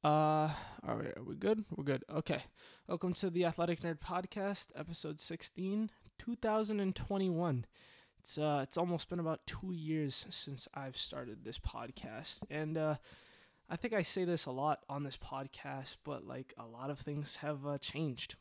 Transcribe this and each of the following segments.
All right, are we good? We're good. Okay. Welcome to the Athletic Nerd Podcast, episode 16, 2021. It's almost been about 2 years since I've started this podcast, and I think I say this a lot on this podcast, but like a lot of things have changed.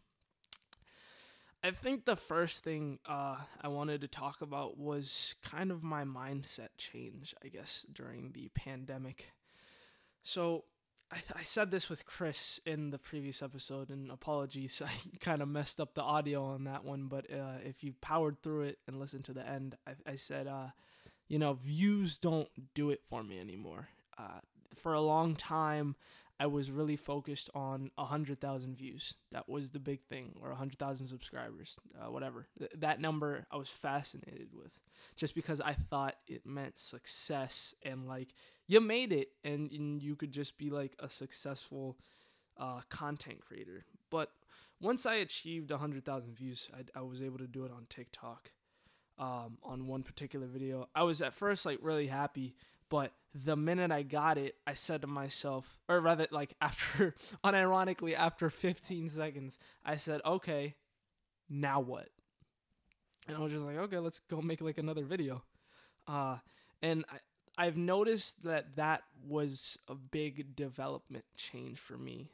I think the first thing I wanted to talk about was kind of my mindset change, I guess, during the pandemic. So I said this with Chris in the previous episode, and apologies, I kind of messed up the audio on that one, but if you powered through it and listened to the end, I said, views don't do it for me anymore. For a long time, I was really focused on 100,000 views. That was the big thing, or 100,000 subscribers, whatever. That number I was fascinated with, just because I thought it meant success and like you made it, and you could just be like a successful content creator. But once I achieved 100,000 views, I was able to do it on TikTok. On one particular video, I was at first like really happy. But the minute I got it, I said to myself, or rather, like unironically, after 15 seconds, I said, okay, now what? And I was just like, okay, let's go make like another video. And I've noticed that was a big development change for me.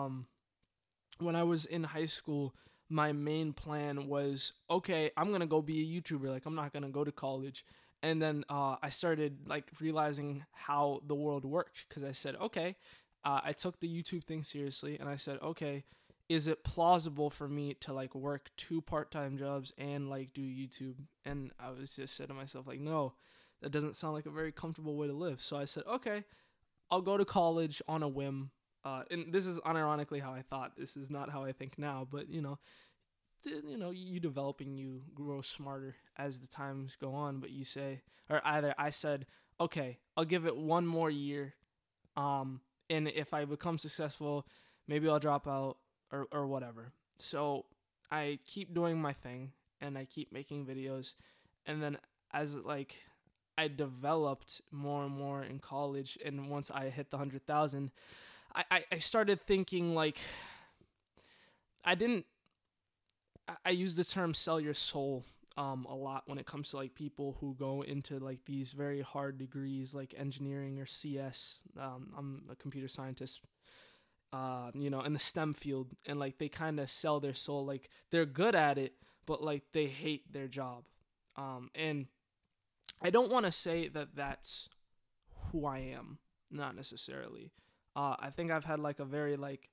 When I was in high school, my main plan was, okay, I'm going to go be a YouTuber. Like, I'm not going to go to college. And then I started like realizing how the world worked, because I said, okay, I took the YouTube thing seriously, and I said, okay, is it plausible for me to like work 2 part-time jobs and like do YouTube? And I was just said to myself, like, no, that doesn't sound like a very comfortable way to live. So I said, okay, I'll go to college on a whim. And this is unironically how I thought. This is not how I think now, but you develop and you grow smarter as the times go on. But you say, or either I said, okay, I'll give it 1 more year. And if I become successful, maybe I'll drop out or whatever. So I keep doing my thing and I keep making videos. And then as like I developed more and more in college, and once I hit the 100,000, I started thinking like I use the term sell your soul a lot when it comes to like people who go into like these very hard degrees like engineering or CS. I'm a computer scientist, in the STEM field, and like they kind of sell their soul. Like they're good at it, but like they hate their job. And I don't want to say that that's who I am, not necessarily. I think I've had like a very like...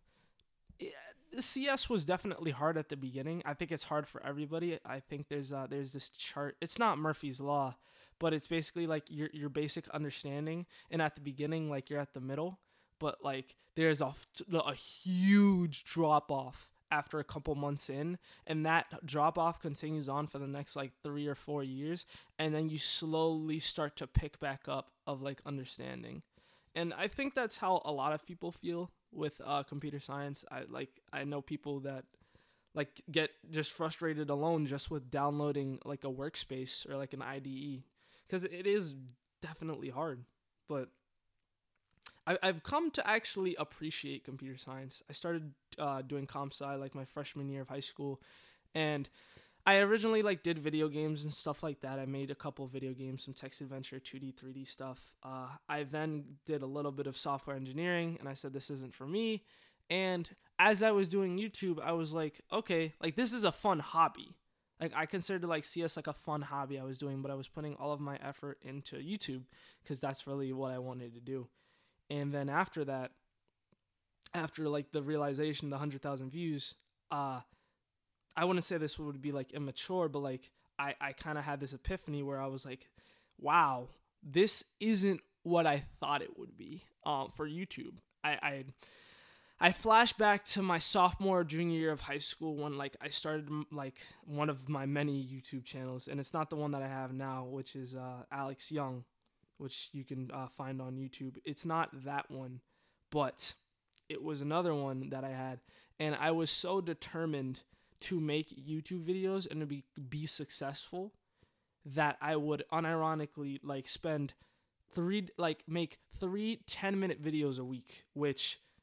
CS was definitely hard at the beginning. I think it's hard for everybody. I think there's this chart. It's not Murphy's Law, but it's basically like your basic understanding. And at the beginning, like you're at the middle, but like there's a huge drop off after a couple months in, and that drop off continues on for the next like 3 or 4 years, and then you slowly start to pick back up of like understanding. And I think that's how a lot of people feel with computer science. I know people that like get just frustrated alone just with downloading like a workspace or like an IDE, because it is definitely hard. But I've come to actually appreciate computer science. I started doing comp sci like my freshman year of high school, and I originally like did video games and stuff like that. I made a couple of video games, some text adventure, 2D, 3D stuff. I then did a little bit of software engineering, and I said, this isn't for me. And as I was doing YouTube, I was like, okay, like this is a fun hobby. Like I considered like CS like a fun hobby I was doing, but I was putting all of my effort into YouTube because that's really what I wanted to do. And then after that, after like the realization, the 100,000 views, I wouldn't say this would be like immature, but like I kind of had this epiphany where I was like, wow, this isn't what I thought it would be for YouTube. I flash back to my sophomore, junior year of high school when like I started like one of my many YouTube channels, and it's not the one that I have now, which is Alex Young, which you can find on YouTube. It's not that one, but it was another one that I had, and I was so determined to make YouTube videos and to be successful that I would unironically like make 3 10-minute videos a week, which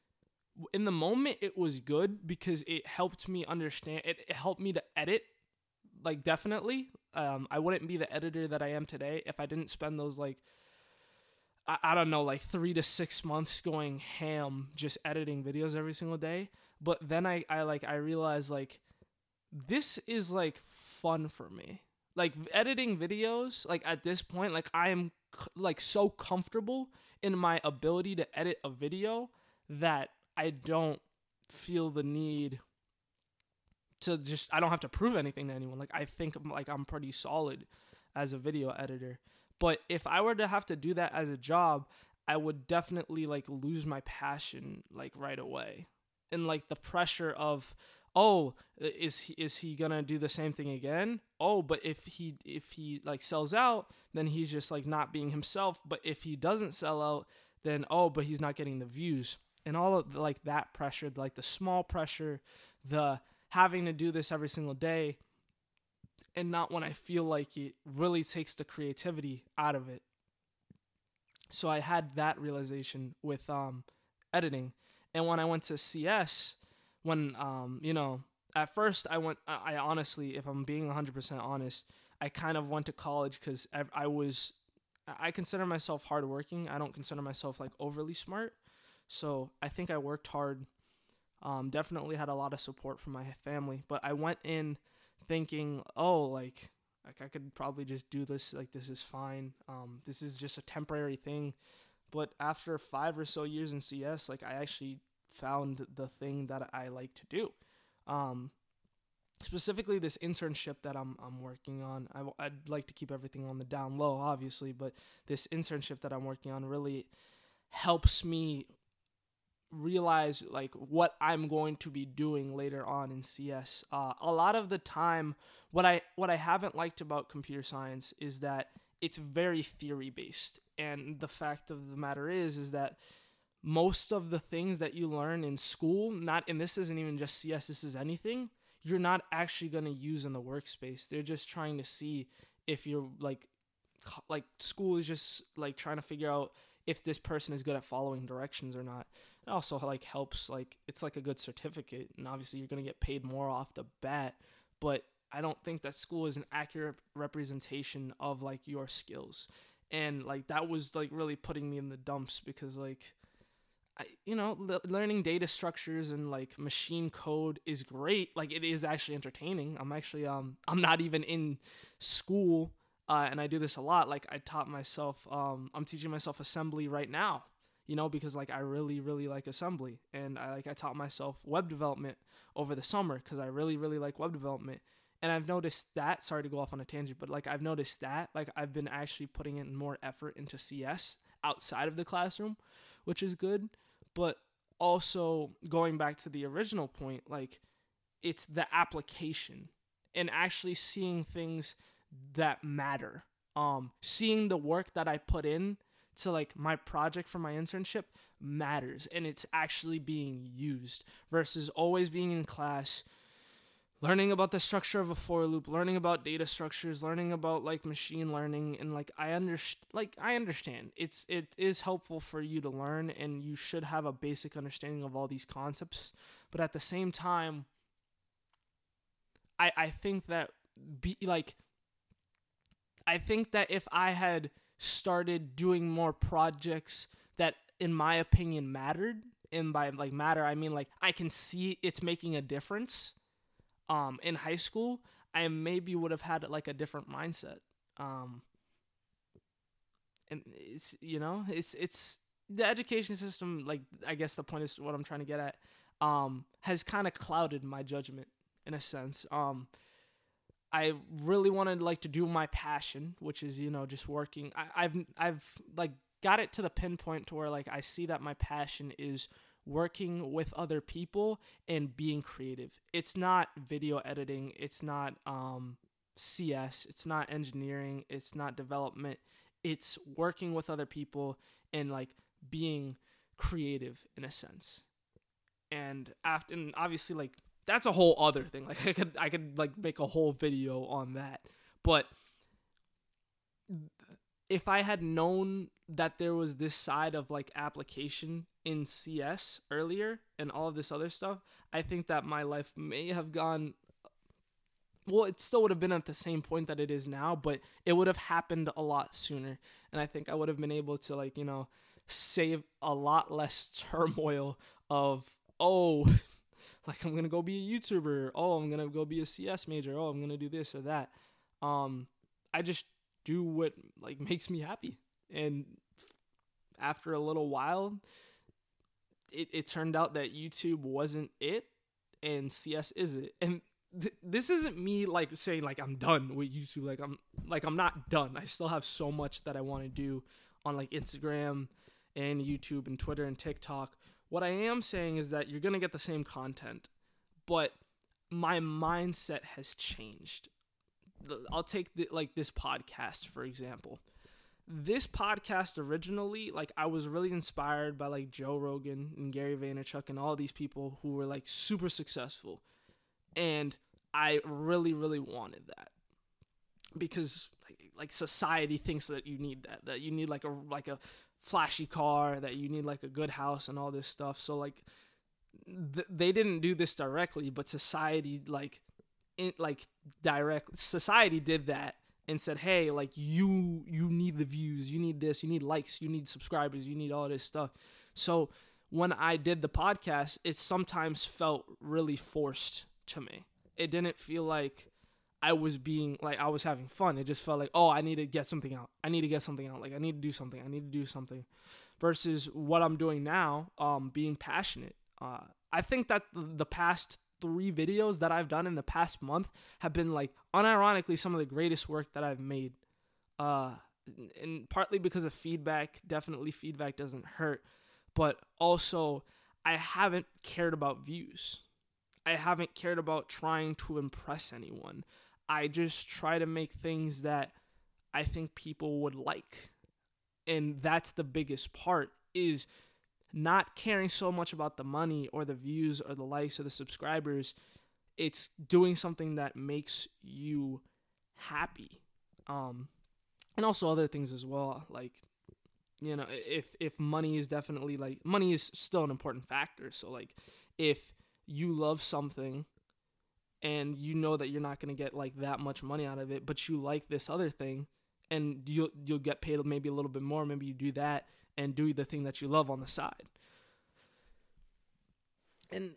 in the moment it was good because it helped me understand. It helped me to edit, like, definitely. I wouldn't be the editor that I am today if I didn't spend those, like, I don't know, like 3 to 6 months going ham just editing videos every single day. But then I realized, like, this is, like, fun for me. Like, editing videos, like, at this point, like, I am like so comfortable in my ability to edit a video that I don't feel the need to just, I don't have to prove anything to anyone. Like, I think, like, I'm pretty solid as a video editor. But if I were to have to do that as a job, I would definitely, like, lose my passion, like, right away. And, like, the pressure of, oh, is he gonna do the same thing again? Oh, but if he like sells out, then he's just, like, not being himself. But if he doesn't sell out, then, oh, but he's not getting the views. And all of, like, that pressure, like the small pressure, the having to do this every single day, and not when I feel like it really takes the creativity out of it. So I had that realization with editing. And when I went to CS, when at first I honestly, if I'm being 100% honest, I kind of went to college because I consider myself hardworking. I don't consider myself, like, overly smart. So I think I worked hard. Definitely had a lot of support from my family, but I went in thinking, oh, like I could probably just do this. Like, this is fine. This is just a temporary thing. But after 5 or so years in CS, like, I actually found the thing that I like to do. Specifically this internship that I'm working on. I'd like to keep everything on the down low, obviously, but this internship that I'm working on really helps me realize, like, what I'm going to be doing later on in CS. A lot of the time, what I haven't liked about computer science is that it's very theory based, and the fact of the matter is that most of the things that you learn in school, and this isn't even just CS, this is anything, you're not actually going to use in the workspace. They're just trying to see if you're, like school is just, like, trying to figure out if this person is good at following directions or not. It also, like, helps, like, it's like a good certificate, and obviously you're going to get paid more off the bat, but I don't think that school is an accurate representation of, like, your skills. And, like, that was, like, really putting me in the dumps because, like, learning data structures and, like, machine code is great. Like, it is actually entertaining. I'm actually, I'm not even in school, and I do this a lot. Like, I taught myself, I'm teaching myself assembly right now, because, like, I really, really like assembly. And I taught myself web development over the summer because I really, really like web development. And I've noticed that, sorry to go off on a tangent, but, like, I've noticed that, like, I've been actually putting in more effort into CS outside of the classroom, which is good. But also, going back to the original point, like, it's the application and actually seeing things that matter. Seeing the work that I put in to, like, my project for my internship matters, and it's actually being used versus always being in class, learning about the structure of a for loop, learning about data structures, learning about, like, machine learning, and, like, I understand it is helpful for you to learn, and you should have a basic understanding of all these concepts. But at the same time, I think that I think that if I had started doing more projects that, in my opinion, mattered, and by, like, matter, I mean, like, I can see it's making a difference, in high school, I maybe would have had, like, a different mindset. And it's the education system, like, I guess the point is what I'm trying to get at, has kind of clouded my judgment in a sense. I really wanted, like, to do my passion, which is, just working. I've like got it to the pinpoint to where, like, I see that my passion is working with other people and being creative. It's not video editing. It's not CS. It's not engineering. It's not development. It's working with other people and, like, being creative in a sense. And obviously, like, that's a whole other thing. Like, I could like make a whole video on that. But if I had known, that there was this side of like application in CS earlier and all of this other stuff, I think that my life may have gone, well, it still would have been at the same point that it is now, but it would have happened a lot sooner. And I think I would have been able to, like, you know, save a lot less turmoil of, oh, like, I'm going to go be a YouTuber. Oh, I'm going to go be a CS major. Oh, I'm going to do this or that. I just do what, like, makes me happy. And after a little while, it turned out that YouTube wasn't it and CS is it. And this isn't me like saying like I'm done with YouTube. I'm not done. I still have so much that I want to do on like Instagram and YouTube and Twitter and TikTok. What I am saying is that you're going to get the same content, but my mindset has changed. I'll take this podcast, for example. This podcast originally, like, I was really inspired by like Joe Rogan and Gary Vaynerchuk and all these people who were like super successful. And I really, really wanted that because like society thinks that you need that you need like a flashy car, that you need like a good house and all this stuff. So like they didn't do this directly, but society society did that and said, hey, like you need the views, you need this, you need likes, you need subscribers, you need all this stuff. So when I did the podcast, it sometimes felt really forced to me. It didn't feel like I was having fun. It just felt like, oh, I need to get something out. Like, I need to do something. Versus what I'm doing now, being passionate. I think that the past 3 videos that I've done in the past month have been like unironically some of the greatest work that I've made. And partly because of feedback. Definitely feedback doesn't hurt. But also, I haven't cared about views. I haven't cared about trying to impress anyone. I just try to make things that I think people would like. And that's the biggest part, is not caring so much about the money or the views or the likes or the subscribers. It's doing something that makes you happy. And also other things as well. Like, you know, if money is definitely like, money is still an important factor. So like, if you love something and you know that you're not going to get like that much money out of it, but you like this other thing and you'll get paid maybe a little bit more, maybe you do that and do the thing that you love on the side. And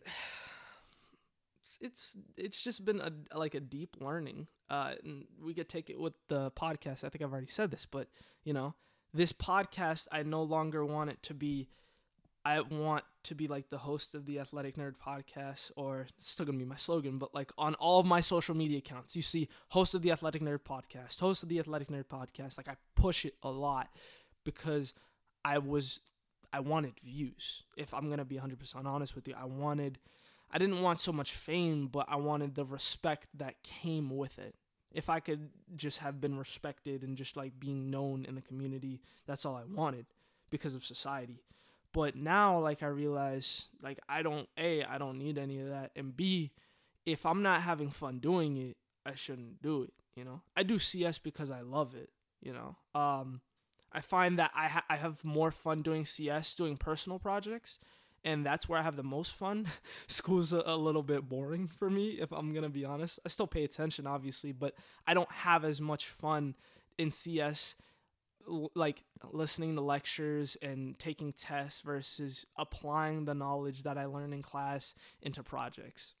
it's just been a deep learning. And we could take it with the podcast. I think I've already said this, but you know, this podcast, I no longer want it to be, I want to be like the host of the Athletic Nerd podcast, or it's still going to be my slogan, but like on all of my social media accounts, you see host of the Athletic Nerd podcast, host of the Athletic Nerd podcast. Like, I push it a lot because I wanted views. If I'm going to be 100% honest with you, I didn't want so much fame, but I wanted the respect that came with it. If I could just have been respected and just like being known in the community, that's all I wanted because of society. But now, like, I realize, like, I don't need any of that. And B, if I'm not having fun doing it, I shouldn't do it, you know? I do CS because I love it, you know? I find that I have more fun doing CS, doing personal projects, and that's where I have the most fun. School's a little bit boring for me, if I'm going to be honest. I still pay attention, obviously, but I don't have as much fun in CS, like listening to lectures and taking tests versus applying the knowledge that I learned in class into projects.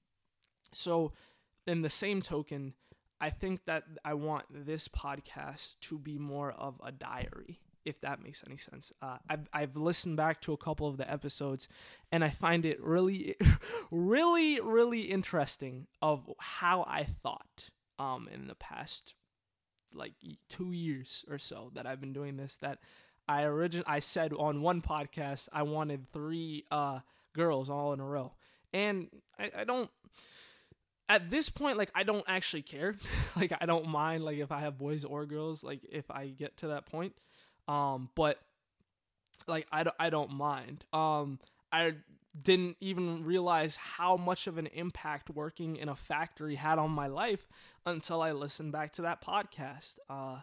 So in the same token, I think that I want this podcast to be more of a diary, if that makes any sense. I've listened back to a couple of the episodes, and I find it really, really, really interesting of how I thought in the past like 2 years or so that I've been doing this, that I said on one podcast I wanted 3 girls all in a row. And I don't, at this point, like, I don't actually care. Like, I don't mind, like, if I have boys or girls, like, if I get to that point. But like, I don't mind. I didn't even realize how much of an impact working in a factory had on my life until I listened back to that podcast.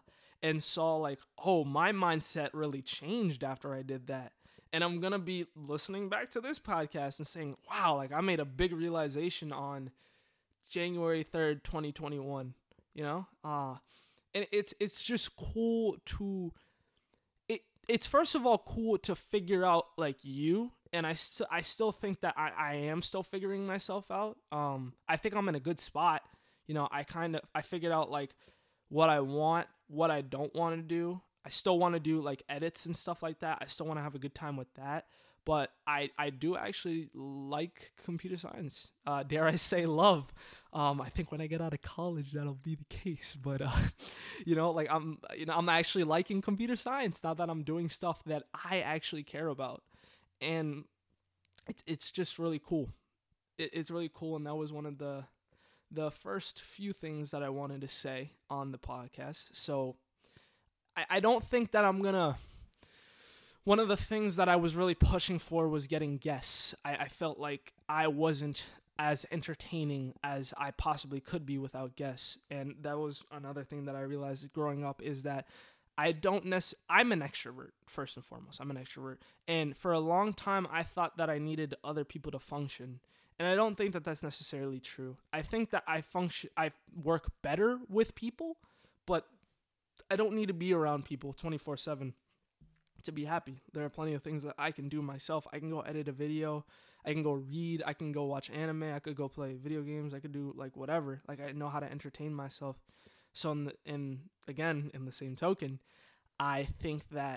and saw like, oh, my mindset really changed after I did that. And I'm going to be listening back to this podcast and saying, wow, like I made a big realization on January 3rd, 2021, you know? And it's just cool to, it's first of all cool to figure out like you. And I still think that I am still figuring myself out. I think I'm in a good spot. You know, I figured out like what I want, what I don't want to do. I still want to do like edits and stuff like that. I still want to have a good time with that. But I do actually like computer science. Dare I say love. I think when I get out of college, that'll be the case. But, you know, like I'm actually liking computer science now that I'm doing stuff that I actually care about. And it's just really cool. It's really cool. And that was one of the first few things that I wanted to say on the podcast. So I don't think that I'm going to... One of the things that I was really pushing for was getting guests. I felt like I wasn't as entertaining as I possibly could be without guests. And that was another thing that I realized growing up is that I'm an extrovert, first and foremost. I'm an extrovert. And for a long time, I thought that I needed other people to function. And I don't think that that's necessarily true. I think that I work better with people, but I don't need to be around people 24/7 to be happy. There are plenty of things that I can do myself. I can go edit a video. I can go read. I can go watch anime. I could go play video games. I could do like whatever. Like I know how to entertain myself. So in the same token, I think that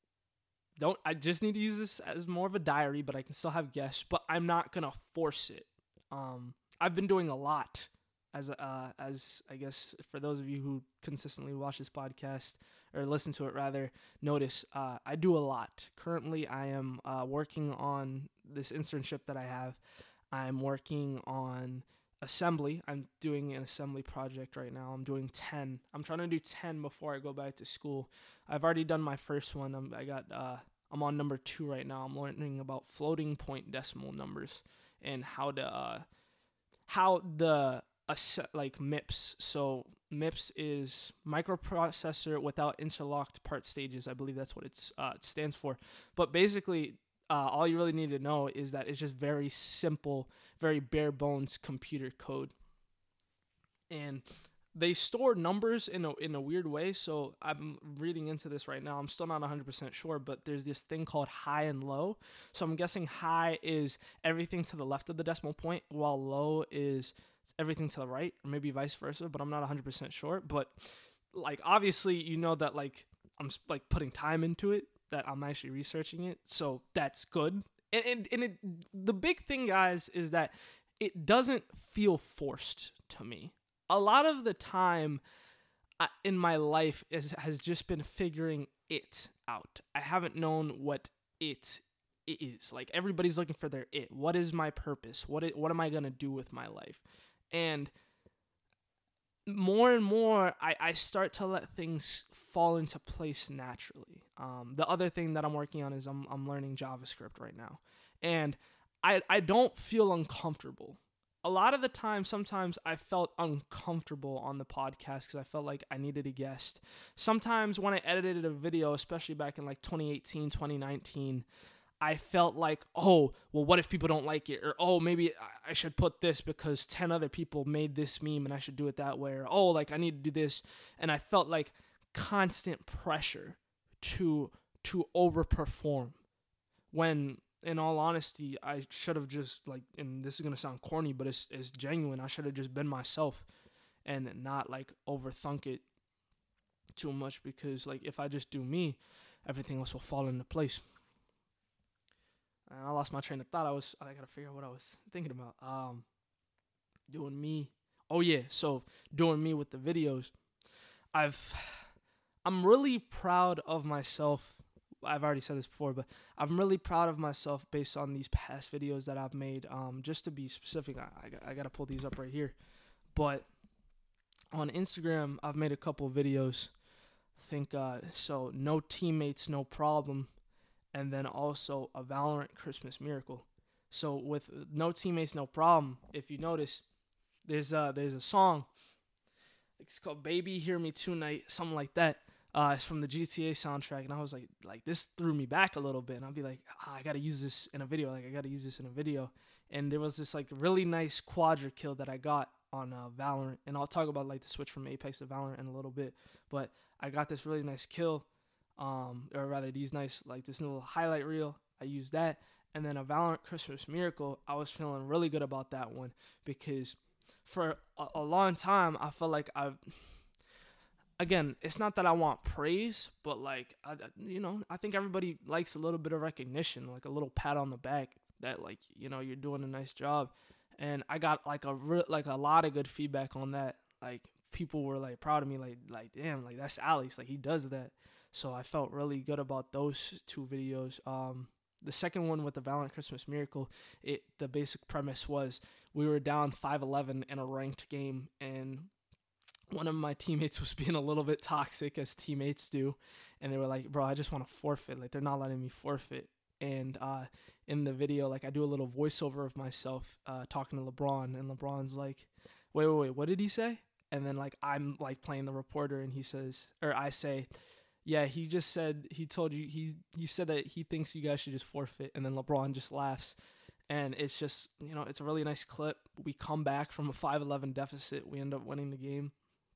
I just need to use this as more of a diary, but I can still have guests, but I'm not going to force it. I've been doing a lot as I guess for those of you who consistently watch this podcast or listen to it rather, notice I do a lot. Currently, I am working on this internship that I have. I'm working on assembly. I'm doing an assembly project right now. I'm doing 10. I'm trying to do 10 before I go back to school. I've already done my first one. I'm on number 2 right now. I'm learning about floating point decimal numbers and how MIPS. So MIPS is microprocessor without interlocked part stages. I believe that's what it stands for. But basically, all you really need to know is that it's just very simple, very bare bones computer code. And they store numbers in a weird way. So I'm reading into this right now. I'm still not 100% sure, but there's this thing called high and low. So I'm guessing high is everything to the left of the decimal point, while low is everything to the right, or maybe vice versa, but I'm not 100% sure. But like obviously you know that like I'm like putting time into it, that I'm actually researching it, so that's good. And the big thing, guys, is that it doesn't feel forced to me. A lot of the time in my life has just been figuring it out. I haven't known what it is. Like everybody's looking for their it. What is my purpose? What am I gonna do with my life? And more and more, I start to let things fall into place naturally. The other thing that I'm working on is I'm learning JavaScript right now. And I don't feel uncomfortable. A lot of the time, sometimes I felt uncomfortable on the podcast because I felt like I needed a guest. Sometimes when I edited a video, especially back in like 2018, 2019, I felt like, oh, well, what if people don't like it? Or, oh, maybe I should put this because 10 other people made this meme and I should do it that way. Or, oh, like I need to do this. And I felt like constant pressure to overperform when, in all honesty, I should have just like, and this is going to sound corny, but it's genuine. I should have just been myself and not like overthink it too much, because like if I just do me, everything else will fall into place. And I lost my train of thought. I gotta figure out what I was thinking about. Doing me. Oh yeah, so doing me with the videos. I'm really proud of myself. I've already said this before, but I'm really proud of myself based on these past videos that I've made. Just to be specific, I gotta pull these up right here. But on Instagram, I've made a couple videos. I think so. No teammates, no problem. And then also a Valorant Christmas Miracle. So with No Teammates, No Problem, if you notice, there's a song. It's called Baby Hear Me Tonight, something like that. It's from the GTA soundtrack, and I was like this threw me back a little bit, and I'll be like, I gotta use this in a video, and there was this like really nice quadra kill that I got on Valorant, and I'll talk about like the switch from Apex to Valorant in a little bit, but I got this really nice kill, or rather these nice, like this little highlight reel, I used that, and then a Valorant Christmas Miracle, I was feeling really good about that one, because for a long time, I felt like again, it's not that I want praise, but like, I think everybody likes a little bit of recognition, like a little pat on the back that like, you're doing a nice job. And I got like a lot of good feedback on that. Like people were like proud of me, like damn, like that's Alex, like he does that. So I felt really good about those two videos. The second one with the Valorant Christmas Miracle, the basic premise was we were down 5-11 in a ranked game, and one of my teammates was being a little bit toxic, as teammates do, and they were like, bro, I just want to forfeit. Like, they're not letting me forfeit. And in the video, like, I do a little voiceover of myself talking to LeBron, and LeBron's like, wait, what did he say? And then, like, I'm, like, playing the reporter, and I say, yeah, he just said, he told you, he said that he thinks you guys should just forfeit, and then LeBron just laughs. And it's just, it's a really nice clip. We come back from a 5-11 deficit. We end up winning the game.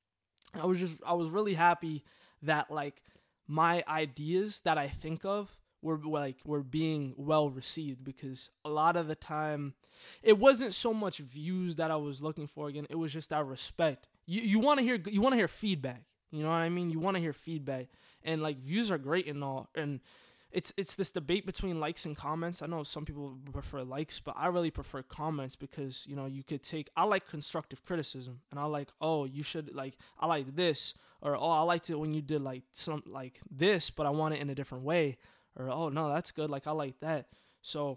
I was really happy that like my ideas that I think of were being well received, because a lot of the time it wasn't so much views that I was looking for. Again, it was just that respect. You want to hear feedback. You know what I mean? You want to hear feedback, and like views are great and all, and it's this debate between likes and comments. I know some people prefer likes, but I really prefer comments, because you could I like constructive criticism, and I like, oh, you should, like, I like this, or oh, I liked it when you did like some like this, but I want it in a different way, or oh no, that's good, like I like that. So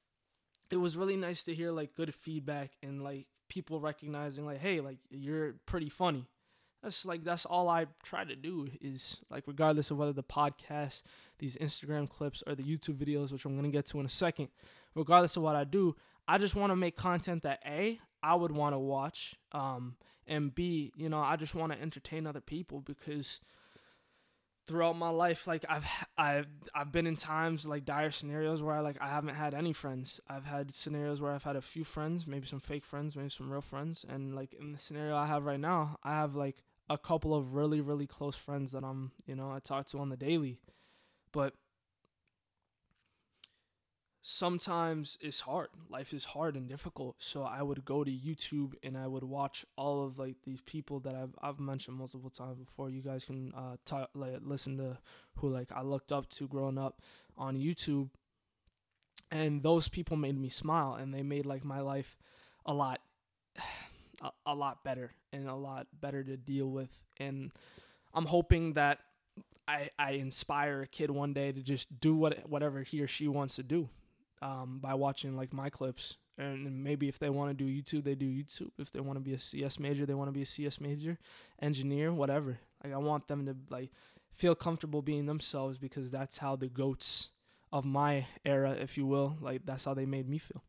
it was really nice to hear like good feedback, and like people recognizing like, hey, like you're pretty funny. That's all I try to do, is like, regardless of whether the podcast, these Instagram clips, or the YouTube videos, which I'm going to get to in a second, regardless of what I do, I just want to make content that A, I would want to watch, and B, I just want to entertain other people, because throughout my life, like I've been in times, like dire scenarios, where I haven't had any friends. I've had scenarios where I've had a few friends, maybe some fake friends, maybe some real friends, and like in the scenario I have right now, I have like a couple of really, really close friends that I talk to on the daily. But sometimes it's hard. Life is hard and difficult. So I would go to YouTube and I would watch all of like these people that I've mentioned multiple times before. You guys can listen to who like I looked up to growing up on YouTube. And those people made me smile, and they made like my life a lot better, and a lot better to deal with. And I'm hoping that I inspire a kid one day to just do whatever he or she wants to do, by watching like my clips. And maybe if they want to do YouTube, they do YouTube. If they want to be a CS major, they want to be a CS major, engineer, whatever. Like I want them to like feel comfortable being themselves, because that's how the GOATs of my era, if you will, like that's how they made me feel.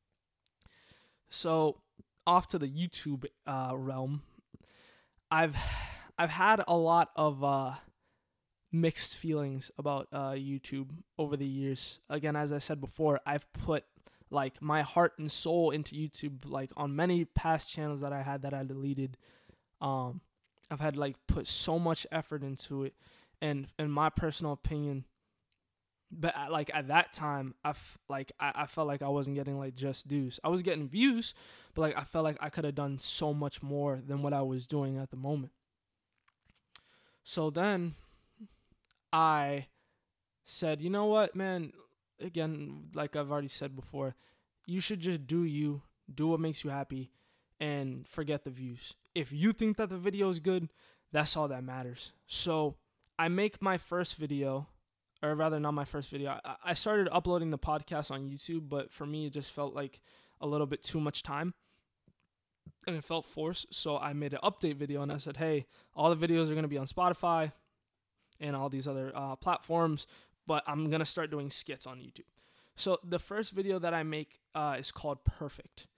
So off to the YouTube realm, I've had a lot of mixed feelings about YouTube over the years. Again, as I said before, I've put like my heart and soul into YouTube, like on many past channels that I had that I deleted. I've had like put so much effort into it, and in my personal opinion, but like at that time, I felt like I wasn't getting like just dues. I was getting views, but like I felt like I could have done so much more than what I was doing at the moment. So then I said, you know what, man, again, like I've already said before, you should just do you, do what makes you happy, and forget the views. If you think that the video is good, that's all that matters. So I make my first video, or rather not my first video. I started uploading the podcast on YouTube, but for me, it just felt like a little bit too much time, and it felt forced. So I made an update video, and I said, hey, all the videos are going to be on Spotify and all these other platforms, but I'm going to start doing skits on YouTube. So the first video that I make is called Perfect.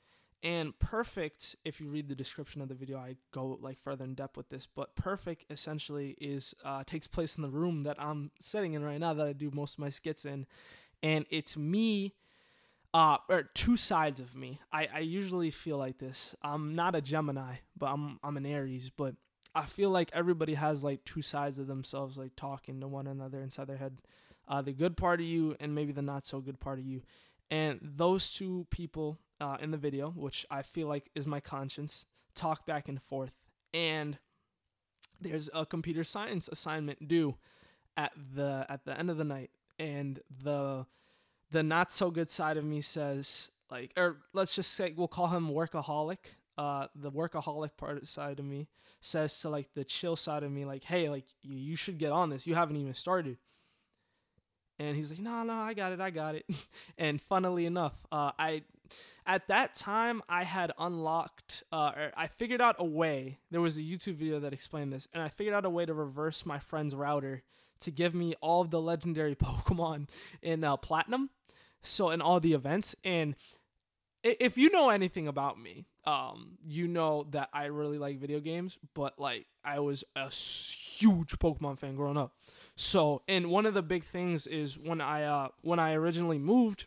And Perfect, if you read the description of the video, I go like further in depth with this, but Perfect essentially is takes place in the room that I'm sitting in right now that I do most of my skits in. And it's me, or two sides of me. I usually feel like this. I'm not a Gemini, but I'm an Aries, but I feel like everybody has like two sides of themselves, like talking to one another inside their head. The good part of you and maybe the not so good part of you. And those two people in the video, which I feel like is my conscience, talk back and forth. And there's a computer science assignment due at the end of the night. And the not so good side of me says, like, or let's just say we'll call him workaholic. The workaholic part side of me says to like the chill side of me, like, hey, like you should get on this. You haven't even started. And he's like, no, I got it. And funnily enough, at that time I had unlocked, or I figured out a way. There was a YouTube video that explained this, and I figured out a way to reverse my friend's router to give me all of the legendary Pokemon in Platinum. So in all the events, and if you know anything about me, you know that I really like video games, but like I was a huge Pokemon fan growing up. So, and one of the big things is when I originally moved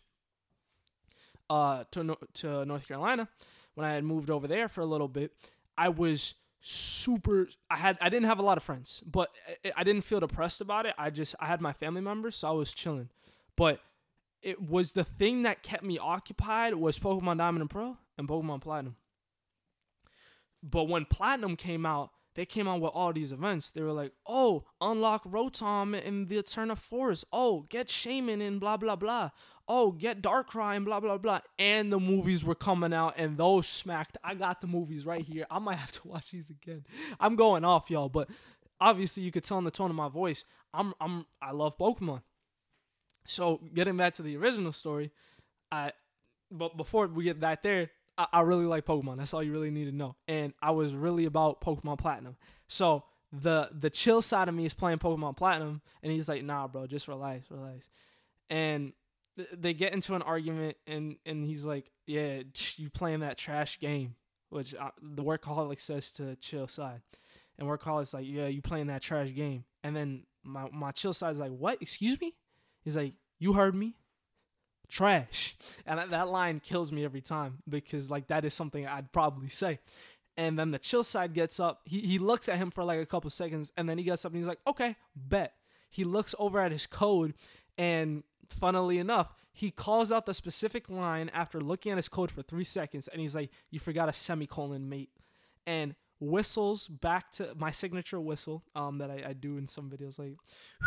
to North Carolina, when I had moved over there for a little bit, I was I didn't have a lot of friends, but I didn't feel depressed about it. I had my family members, so I was chilling. But it was the thing that kept me occupied was Pokemon Diamond and Pearl and Pokemon Platinum. But when Platinum came out, they came out with all these events. They were like, oh, unlock Rotom in the Eterna Forest. Oh, get Shaman and blah, blah, blah. Oh, get Darkrai and blah, blah, blah. And the movies were coming out, and those smacked. I got the movies right here. I might have to watch these again. I'm going off, y'all. But obviously, you could tell in the tone of my voice, I love Pokemon. So getting back to the original story, but before we get back there, I really like Pokemon. That's all you really need to know. And I was really about Pokemon Platinum. So the chill side of me is playing Pokemon Platinum, and he's like, nah, bro, just relax. And they get into an argument, and he's like, yeah, you playing that trash game, which the workaholic says to chill side. And workaholic's like, yeah, you playing that trash game. And then my chill side's like, what? Excuse me? He's like, you heard me? Trash. And that line kills me every time because like that is something I'd probably say. And then the chill side gets up. He looks at him for like a couple seconds, and then he gets up and he's like, okay, bet. He looks over at his code, and funnily enough, he calls out the specific line after looking at his code for 3 seconds, and he's like, you forgot a semicolon, mate. And whistles back to my signature whistle that I do in some videos, like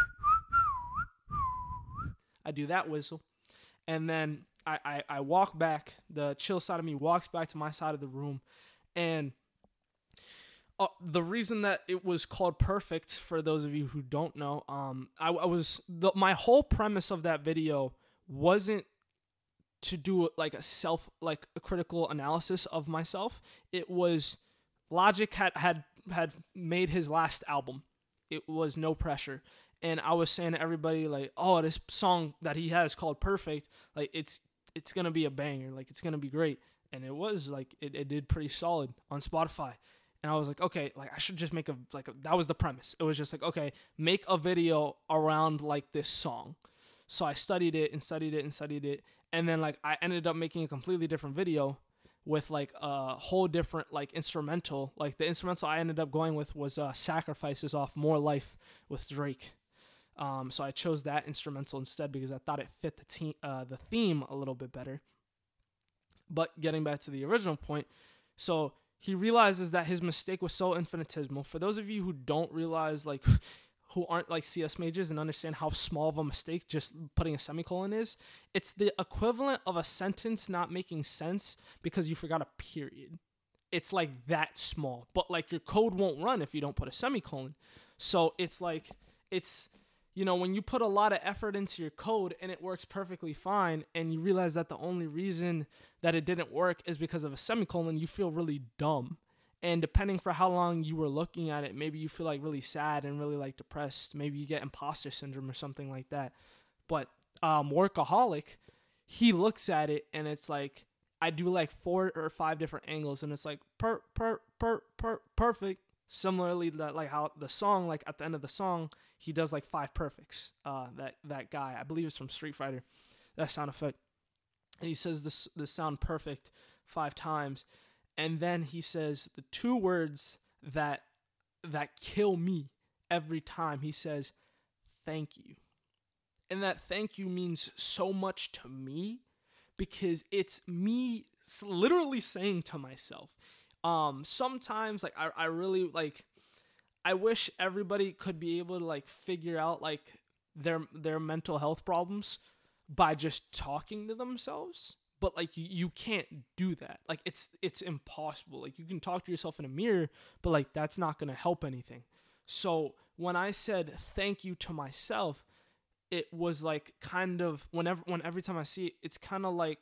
I do that whistle. And then I walk back. The chill side of me walks back to my side of the room. And the reason that it was called Perfect, for those of you who don't know, my whole premise of that video wasn't to do like a critical analysis of myself. It was Logic had made his last album. It was No Pressure. And I was saying to everybody, like, oh, this song that he has called Perfect, like, it's going to be a banger. Like, it's going to be great. And it was, like, it did pretty solid on Spotify. And I was like, okay, like, I should just make that was the premise. It was just like, okay, make a video around, like, this song. So I studied it. And then, like, I ended up making a completely different video with, like, a whole different, like, instrumental. Like, the instrumental I ended up going with was Sacrifices off More Life with Drake. So I chose that instrumental instead because I thought it fit the theme a little bit better. But getting back to the original point, so he realizes that his mistake was so infinitesimal. For those of you who don't realize, like, who aren't like CS majors and understand how small of a mistake just putting a semicolon is, it's the equivalent of a sentence not making sense because you forgot a period. It's like that small, but like your code won't run if you don't put a semicolon. So it's like, you know, when you put a lot of effort into your code and it works perfectly fine, and you realize that the only reason that it didn't work is because of a semicolon, you feel really dumb. And depending for how long you were looking at it, maybe you feel like really sad and really like depressed. Maybe you get imposter syndrome or something like that. But Workaholic, he looks at it and it's like, I do like 4 or 5 different angles, and it's like perfect. Similarly, like how the song, like at the end of the song, he does like 5 perfects. That guy, I believe it's from Street Fighter, that sound effect. And he says this sound perfect 5 times, and then he says the 2 words that kill me every time. He says, "Thank you," and that "thank you" means so much to me, because it's me literally saying to myself, sometimes like I really like, I wish everybody could be able to like figure out like their mental health problems by just talking to themselves, but like you can't do that. Like it's impossible. Like you can talk to yourself in a mirror, but like that's not going to help anything. So when I said thank you to myself, it was like kind of every time I see it, it's kind of like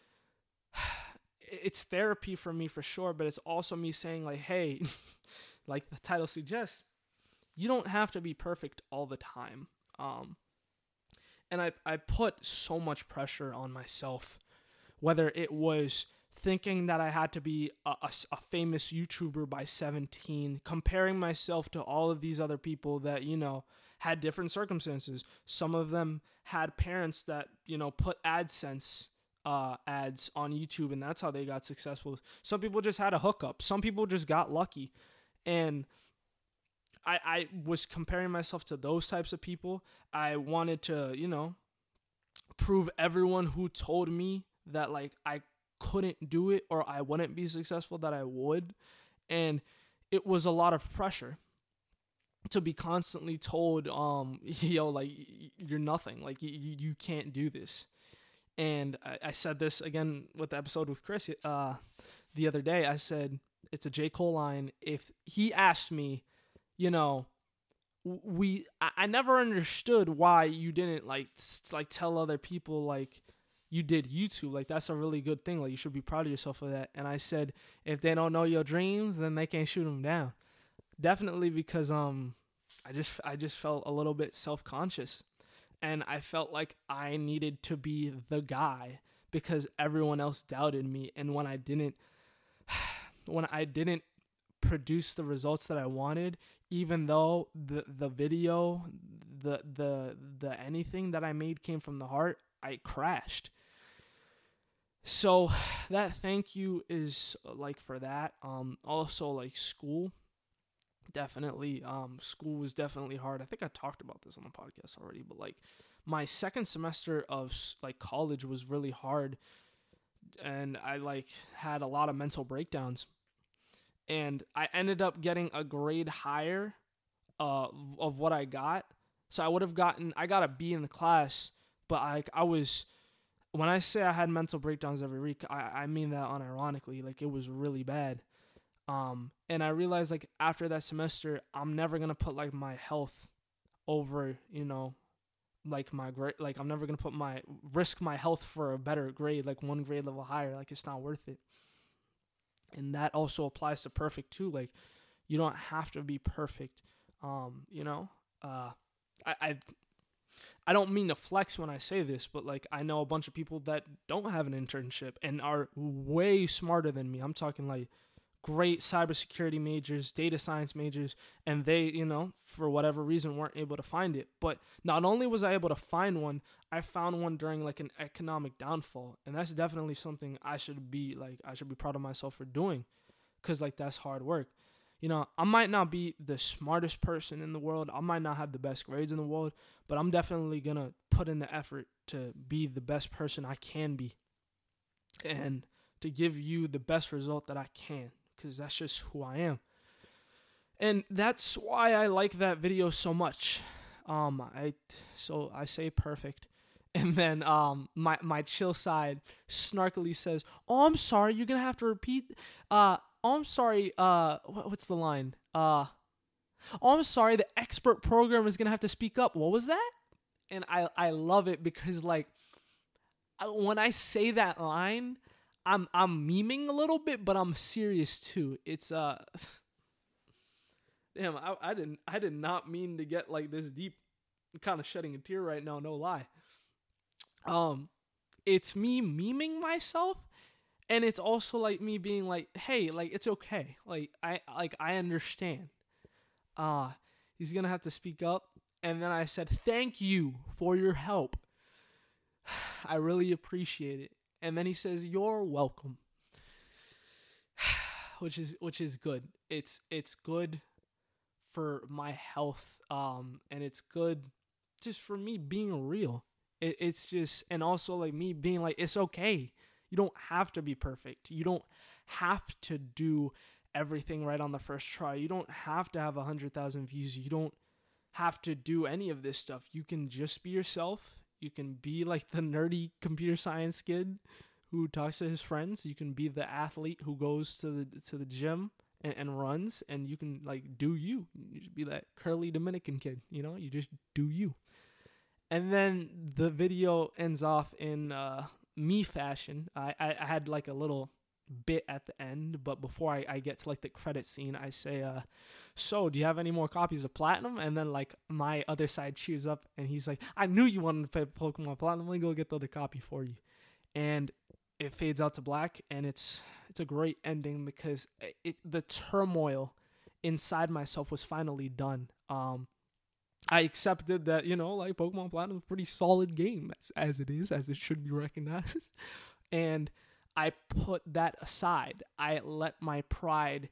it's therapy for me for sure, but it's also me saying like, hey, like the title suggests, you don't have to be perfect all the time. And I put so much pressure on myself, whether it was thinking that I had to be a famous YouTuber by 17, comparing myself to all of these other people that, you know, had different circumstances. Some of them had parents that, you know, put AdSense ads on YouTube, and that's how they got successful. Some people just had a hookup. Some people just got lucky. And I was comparing myself to those types of people. I wanted to, you know, prove everyone who told me that like I couldn't do it or I wouldn't be successful that I would. And it was a lot of pressure to be constantly told, yo, like you're nothing, like you can't do this. And I said this again with the episode with Chris the other day. I said, it's a J. Cole line. If he asked me, you know, I never understood why you didn't like tell other people like you did YouTube. Like that's a really good thing. Like you should be proud of yourself for that. And I said, if they don't know your dreams, then they can't shoot them down. Definitely, because I just felt a little bit self-conscious, and I felt like I needed to be the guy because everyone else doubted me. And when I didn't produce the results that I wanted, even though the video, the anything that I made came from the heart, I crashed. So that thank you is like for that. Also like school. Definitely, school was definitely hard. I think I talked about this on the podcast already, but like my second semester of like college was really hard, and I like had a lot of mental breakdowns, and I ended up getting a grade higher of what I got. So I got a B in the class, but I was, when I say I had mental breakdowns every week, I mean that unironically. Like it was really bad. And I realized like after that semester, I'm never going to put like my health over, you know, like my grade. Like I'm never going to risk my health for a better grade, like one grade level higher. Like it's not worth it. And that also applies to perfect too. Like you don't have to be perfect. You know, I don't mean to flex when I say this, but like I know a bunch of people that don't have an internship and are way smarter than me. I'm talking like great cybersecurity majors, data science majors, and they, you know, for whatever reason weren't able to find it. But not only was I able to find one, I found one during like an economic downfall. And that's definitely something I should be proud of myself for doing, because like that's hard work. You know, I might not be the smartest person in the world. I might not have the best grades in the world, but I'm definitely going to put in the effort to be the best person I can be and to give you the best result that I can, because that's just who I am. And that's why I like that video so much. I say perfect. And then my chill side snarkily says, "Oh, I'm sorry, you're going to have to repeat. I'm sorry, what's the line? Oh, I'm sorry, the expert program is going to have to speak up. What was that?" And I love it because, like, when I say that line, I'm memeing a little bit, but I'm serious too. It's, damn, I did not mean to get, like, this deep. I'm kind of shedding a tear right now, no lie. It's me memeing myself, And it's also like me being like, hey, like it's okay. Like I understand. He's gonna have to speak up. And then I said, thank you for your help. I really appreciate it. And then he says, you're welcome. which is good. It's good for my health. And it's good just for me being real. It's just, and also like me being like, it's okay. You don't have to be perfect. You don't have to do everything right on the first try. You don't have to have 100,000 views. You don't have to do any of this stuff. You can just be yourself. You can be like the nerdy computer science kid who talks to his friends. You can be the athlete who goes to the gym and runs, and you can like do you. You just be that curly Dominican kid, you just do you. And then the video ends off in me fashion. I had like a little bit at the end, but before I get to like the credit scene, I say, so do you have any more copies of Platinum? And then like my other side cheers up, and he's like, I knew you wanted to play Pokemon Platinum. Let me go get the other copy for you. And it fades out to black, and it's a great ending because the turmoil inside myself was finally done. I accepted that, like Pokemon Platinum is a pretty solid game as it should be recognized. And I put that aside. I let my pride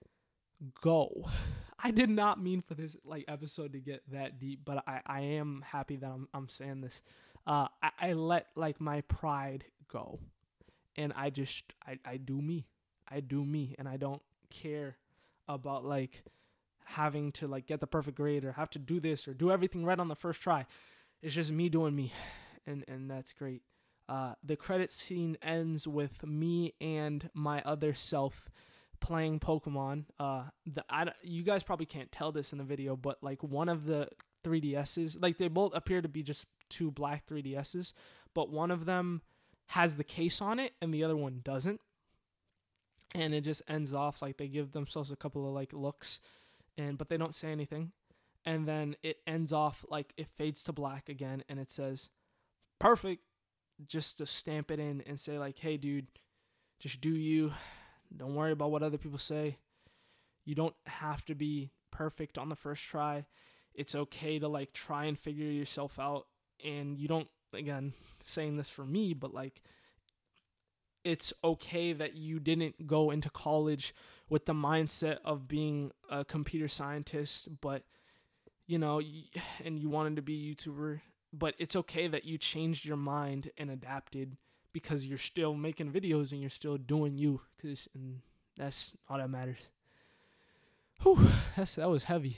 go. I did not mean for this like episode to get that deep, but I am happy that I'm saying this. I let like my pride go, and I do me. I do me, and I don't care about like having to like get the perfect grade or have to do this or do everything right on the first try. It's just me doing me, and that's great. The credit scene ends with me and my other self playing Pokemon. You guys probably can't tell this in the video, but like one of the 3DSs, like they both appear to be just two black 3DSs, but one of them has the case on it and the other one doesn't. And it just ends off like they give themselves a couple of like looks, but they don't say anything. And then it ends off like it fades to black again, and it says perfect, just to stamp it in and say like, hey dude, just do you. Don't worry about what other people say. You don't have to be perfect on the first try. It's okay to like try and figure yourself out. And you don't, again, saying this for me, but like it's okay that you didn't go into college with the mindset of being a computer scientist, but and you wanted to be a YouTuber, but it's okay that you changed your mind and adapted because you're still making videos and you're still doing you, and that's all that matters. Whew, that was heavy.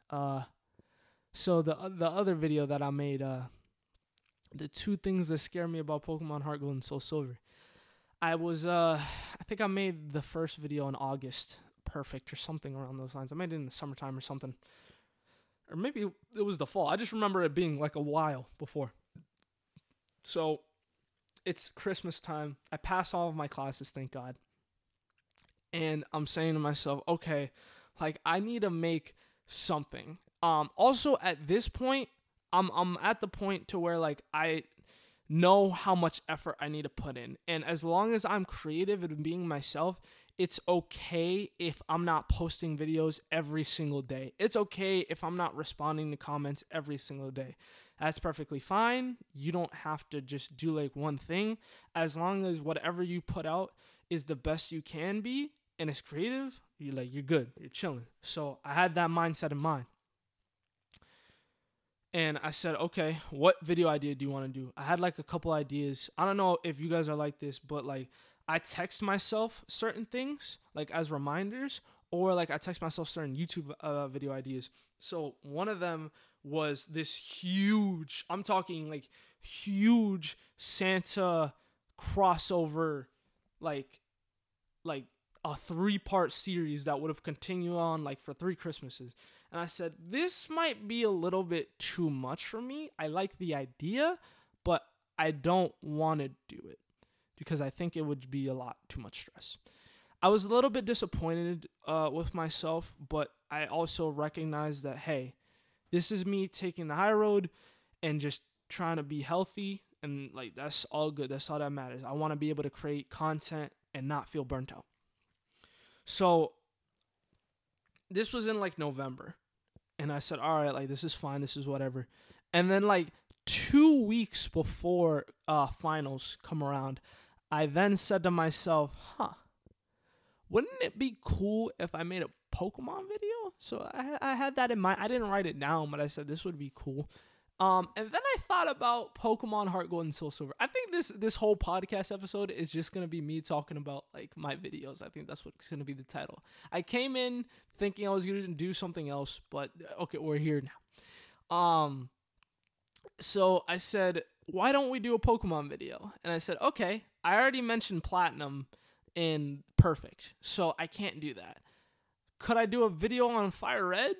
So the other video that I made, the two things that scare me about Pokemon Heart Gold and Soul Silver. I think I made the first video in August, perfect, or something around those lines. I made it in the summertime or something. Or maybe it was the fall. I just remember it being like a while before. So it's Christmas time. I pass all of my classes, thank God. And I'm saying to myself, okay, like I need to make something. Also at this point, I'm at the point to where like I know how much effort I need to put in. And as long as I'm creative and being myself, it's okay if I'm not posting videos every single day. It's okay if I'm not responding to comments every single day. That's perfectly fine. You don't have to just do like one thing. As long as whatever you put out is the best you can be and it's creative, you're good. You're chilling. So I had that mindset in mind. And I said, okay, what video idea do you want to do? I had like a couple ideas. I don't know if you guys are like this, but like I text myself certain things like as reminders, or like I text myself certain YouTube video ideas. So one of them was this huge, I'm talking like huge Santa crossover, like a 3-part series that would have continued on like for 3 Christmases. And I said, this might be a little bit too much for me. I like the idea, but I don't want to do it because I think it would be a lot too much stress. I was a little bit disappointed with myself, but I also recognized that, hey, this is me taking the high road and just trying to be healthy, and like that's all good. That's all that matters. I want to be able to create content and not feel burnt out. So this was in like November, and I said, all right, like this is fine, this is whatever. And then like 2 weeks before finals come around, I then said to myself, wouldn't it be cool if I made a Pokemon video? So I had that in mind. I didn't write it down, but I said this would be cool. And then I thought about Pokemon Heart Gold and Soul Silver. I think this whole podcast episode is just going to be me talking about like my videos. I think that's what's going to be the title. I came in thinking I was going to do something else, but okay, we're here now. So I said, why don't we do a Pokemon video? And I said, okay, I already mentioned Platinum in Perfect, so I can't do that. Could I do a video on Fire Red?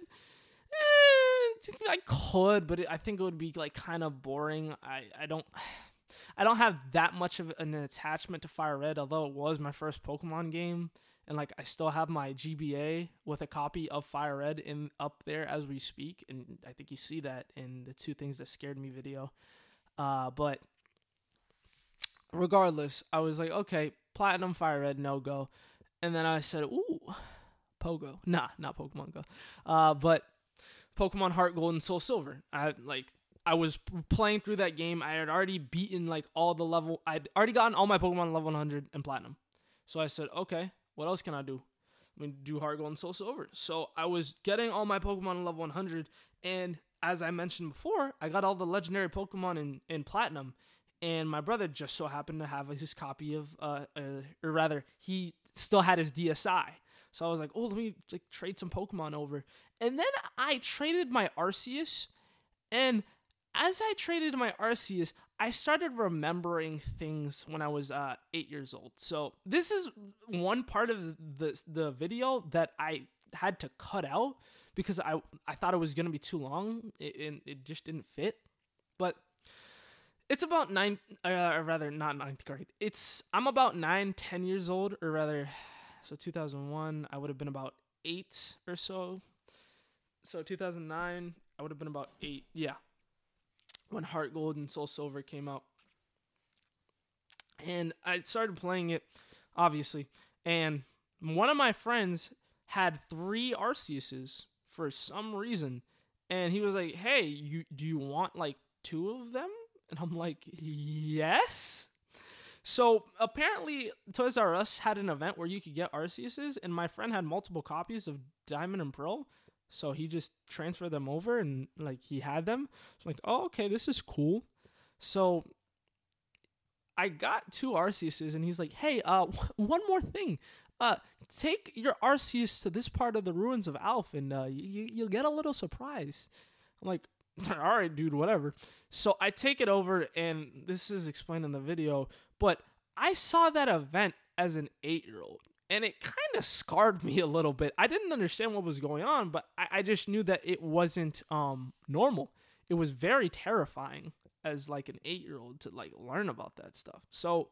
I could, but I think it would be like kind of boring. I don't have that much of an attachment to Fire Red, although it was my first Pokemon game, and like I still have my GBA with a copy of Fire Red up there as we speak, and I think you see that in the 2 Things That Scared Me video. But regardless, I was like, okay, Platinum, Fire Red, no go. And then I said, ooh, Pogo. Nah, not Pokemon Go. But Pokemon Heart Gold and Soul Silver. I was playing through that game. I had already beaten like all the level. I'd already gotten all my Pokemon level 100 and Platinum. So I said, okay, what else can I do? Let me do Heart Gold and Soul Silver. So I was getting all my Pokemon level 100, and as I mentioned before, I got all the legendary Pokemon in Platinum, and my brother just so happened to have his copy of, or rather, he still had his DSi. So I was like, oh, let me like trade some Pokemon over. And then I traded my Arceus, and as I traded my Arceus, I started remembering things when I was 8 years old. So this is one part of the video that I had to cut out because I thought it was going to be too long, and it just didn't fit. But it's about not 9th grade. I'm about 9-10 years old, or rather, so 2001, I would have been about 8 or so. So 2009, I would have been about 8. Yeah. When Heart Gold and Soul Silver came out. And I started playing it, obviously. And one of my friends had 3 Arceuses for some reason. And he was like, hey, do you want like 2 of them? And I'm like, yes. So apparently Toys R Us had an event where you could get Arceuses, and my friend had multiple copies of Diamond and Pearl. So he just transferred them over, and like he had them. So I'm like, oh, okay, this is cool. So I got 2 Arceuses, and he's like, hey, one more thing. Take your Arceus to this part of the ruins of Alph, and you'll get a little surprise. I'm like, all right, dude, whatever. So I take it over, and this is explained in the video, but I saw that event as an 8-year-old. And it kind of scarred me a little bit. I didn't understand what was going on, but I just knew that it wasn't normal. It was very terrifying as like an 8-year-old to like learn about that stuff. So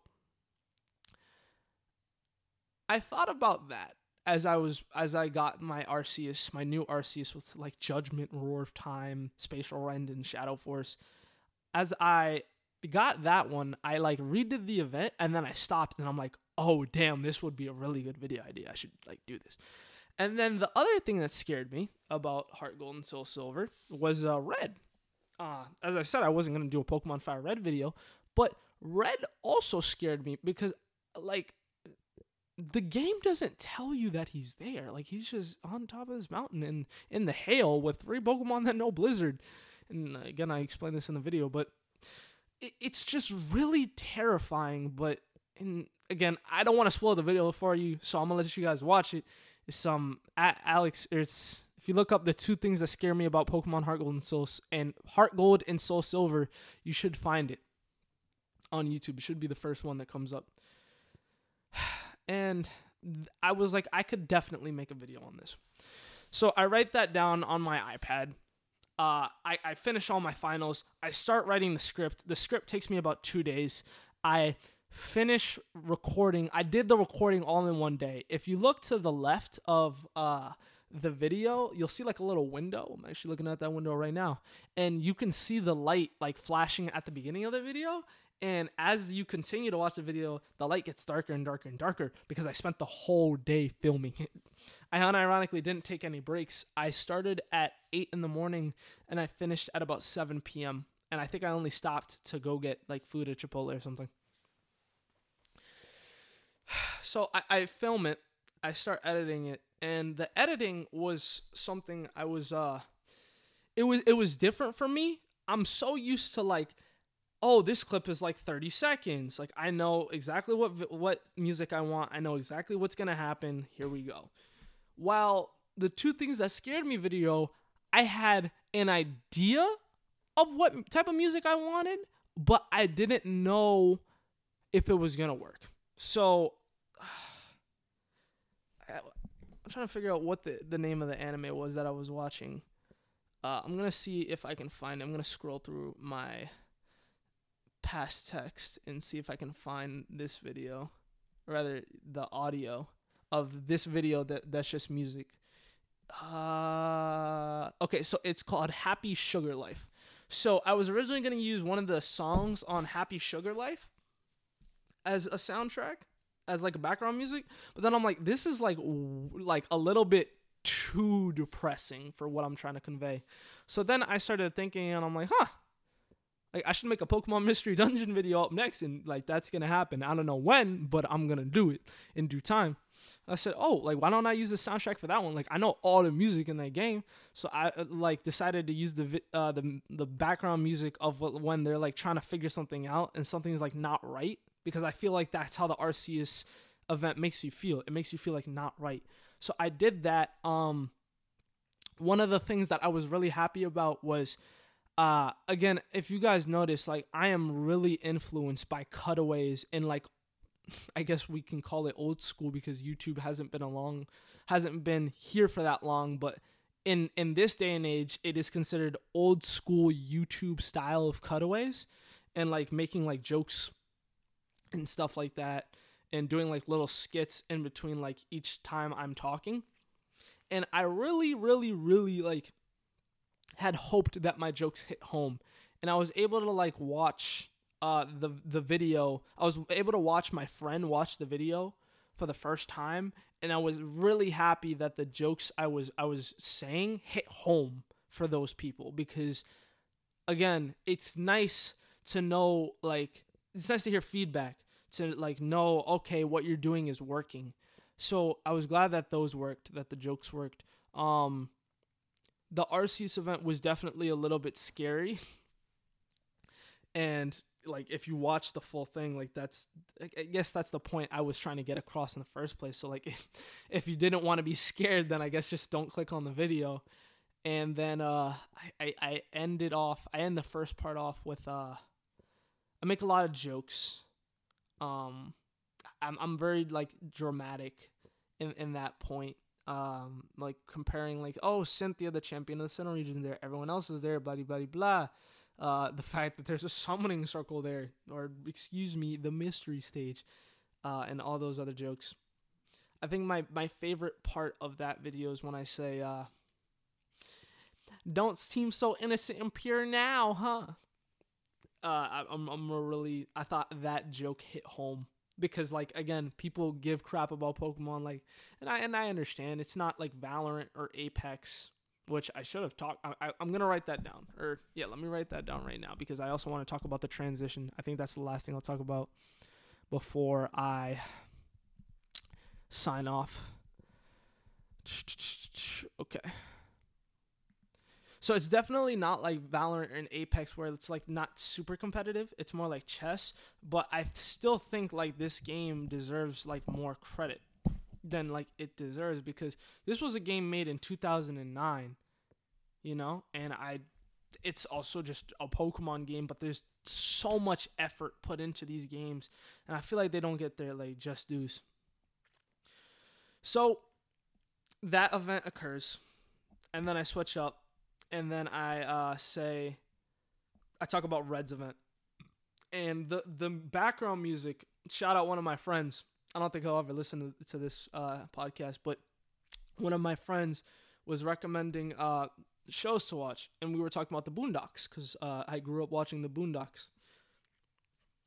I thought about that as I got my Arceus, my new Arceus with like Judgment, Roar of Time, Spatial Rend, and Shadow Force. As I got that one, I like redid the event, and then I stopped, and I'm like, oh, damn, this would be a really good video idea. I should like do this. And then the other thing that scared me about Heart Gold and Soul Silver was Red. As I said, I wasn't going to do a Pokemon Fire Red video, but Red also scared me because like the game doesn't tell you that he's there. Like he's just on top of this mountain and in the hail with 3 Pokemon that know Blizzard. And again, I explained this in the video, but it's just really terrifying. But again, I don't want to spoil the video for you, so I'm gonna let you guys watch it. It's Alex. If you look up the 2 things that scare me about Pokemon Heart Gold and Soul Silver, you should find it on YouTube. It should be the first one that comes up. And I was like, I could definitely make a video on this. So I write that down on my iPad. I finish all my finals. I start writing the script. The script takes me about 2 days. I finish recording. I did the recording all in one day. If you look to the left of the video, you'll see like a little window. I'm actually looking at that window right now. And you can see the light like flashing at the beginning of the video. And as you continue to watch the video, the light gets darker and darker and darker because I spent the whole day filming it. I unironically didn't take any breaks. I started at 8 in the morning and I finished at about 7 p.m. And I think I only stopped to go get like food at Chipotle or something. So I film it. I start editing it. And the editing was something I was, it was different for me. I'm so used to like, oh, this clip is like 30 seconds. Like, I know exactly what music I want. I know exactly what's going to happen. Here we go. While the two things that scared me video, I had an idea of what type of music I wanted, but I didn't know if it was going to work. So I'm trying to figure out what the name of the anime was that I was watching. I'm going to see if I can find it. I'm going to scroll through my past text and see if I can find this video, or rather the audio of this video that's just music. Okay, so it's called Happy Sugar Life. So I was originally going to use one of the songs on Happy Sugar Life as a soundtrack, as like a background music, but then I'm like, this is like a little bit too depressing for what I'm trying to convey. So then I started thinking, and I'm like, like, I should make a Pokemon Mystery Dungeon video up next, and like that's gonna happen. I don't know when, but I'm gonna do it in due time. I said, oh, like, why don't I use the soundtrack for that one? Like, I know all the music in that game, so I like decided to use the background music of when they're like trying to figure something out and something's like not right, because I feel like that's how the Arceus event makes you feel. It makes you feel like not right. So I did that. One of the things that I was really happy about was, again, if you guys notice, like, I am really influenced by cutaways and like, I guess we can call it old school because YouTube hasn't been here for that long, but in this day and age, it is considered old school YouTube style of cutaways and like making like jokes and stuff like that and doing like little skits in between like each time I'm talking. And I really, really, really like had hoped that my jokes hit home, and I was able to like watch the video. I was able to watch my friend watch the video for the first time, and I was really happy that the jokes I was saying hit home for those people, because again, it's nice to know, like, it's nice to hear feedback, to like know, okay, what you're doing is working. So I was glad that those worked, that the jokes worked. The Arceus event was definitely a little bit scary. And like, if you watch the full thing, like, that's, I guess that's the point I was trying to get across in the first place. So like, if you didn't want to be scared, then I guess just don't click on the video. And then I end the first part off with I make a lot of jokes. I'm very like dramatic in that point. Like comparing, like, oh, Cynthia, the champion of the Sinnoh region, there, everyone else is there, blah blah blah. The fact that there's a summoning circle there, or excuse me, the mystery stage, and all those other jokes. I think my favorite part of that video is when I say, "Don't seem so innocent and pure now, huh?" I thought that joke hit home. Because, like, again, people give crap about Pokemon, like, and I understand it's not like Valorant or Apex, which I should have talked. I'm gonna write that down, or yeah, let me write that down right now, because I also want to talk about the transition. I think that's the last thing I'll talk about before I sign off. Okay. So it's definitely not like Valorant and Apex, where it's like not super competitive. It's more like chess, but I still think like this game deserves like more credit than like it deserves, because this was a game made in 2009, you know, and it's also just a Pokemon game, but there's so much effort put into these games, and I feel like they don't get their like just dues. So that event occurs, and then I switch up. And then I talk about Red's event. And the background music, shout out one of my friends. I don't think he'll ever listen to this podcast, but one of my friends was recommending shows to watch. And we were talking about the Boondocks, because I grew up watching the Boondocks.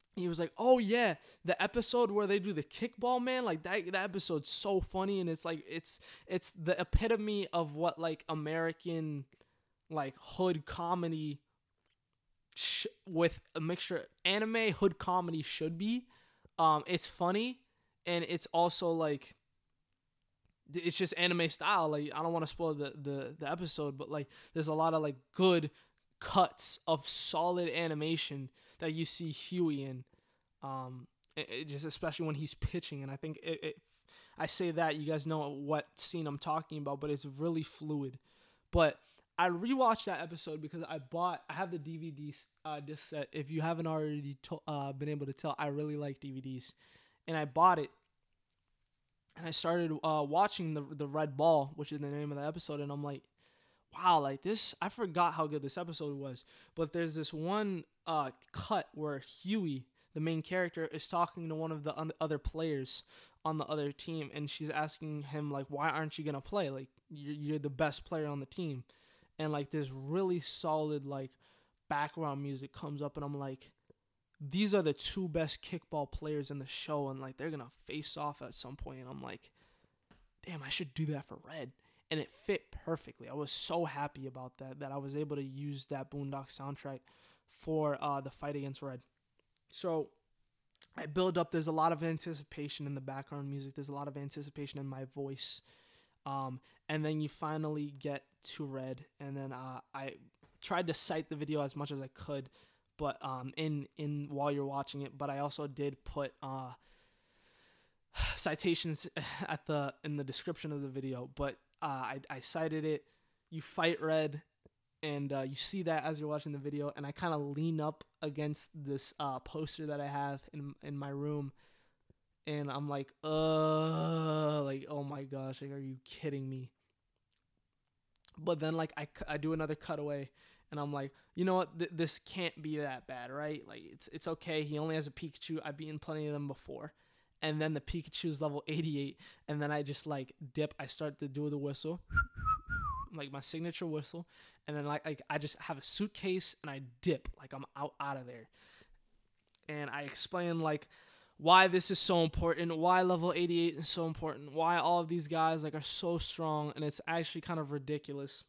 he was like, "Oh yeah, the episode where they do the kickball, man, like that episode's so funny, and it's like it's the epitome of what like American like hood comedy with a mixture anime hood comedy should be. It's funny, and it's also like it's just anime style. Like I don't want to spoil the episode, but like there's a lot of like good cuts of solid animation that you see Huey in. It just especially when he's pitching, and I think I say that you guys know what scene I'm talking about, but it's really fluid. But I rewatched that episode because I have the DVD disc set. If you haven't already been able to tell, I really like DVDs, and I bought it. And I started watching the Red Ball, which is the name of the episode, and I'm like, wow, like this, I forgot how good this episode was. But there's this one cut where Huey, the main character, is talking to one of the other players on the other team, and she's asking him like, why aren't you gonna play? Like you're the best player on the team. And like this really solid like background music comes up, and I'm like, these are the two best kickball players in the show, and like they're gonna face off at some point. And I'm like, damn, I should do that for Red. And it fit perfectly. I was so happy about that I was able to use that Boondock soundtrack for the fight against Red. So I build up. There's a lot of anticipation in the background music. There's a lot of anticipation in my voice. And then you finally get to Red. And then I tried to cite the video as much as I could, but in while you're watching it. But I also did put citations in the description of the video. But I cited it. You fight Red, and you see that as you're watching the video. And I kind of lean up against this poster that I have in my room, and I'm like, like, oh my gosh, like, are you kidding me? But then like I do another cutaway, and I'm like, you know what? This can't be that bad, right? Like it's okay. He only has a Pikachu. I've beaten plenty of them before. And then the Pikachu's level 88, and then I just like dip. I start to do the whistle, like my signature whistle, and then like I just have a suitcase and I dip, like I'm out of there. And I explain like why this is so important, why level 88 is so important, why all of these guys like are so strong, and it's actually kind of ridiculous.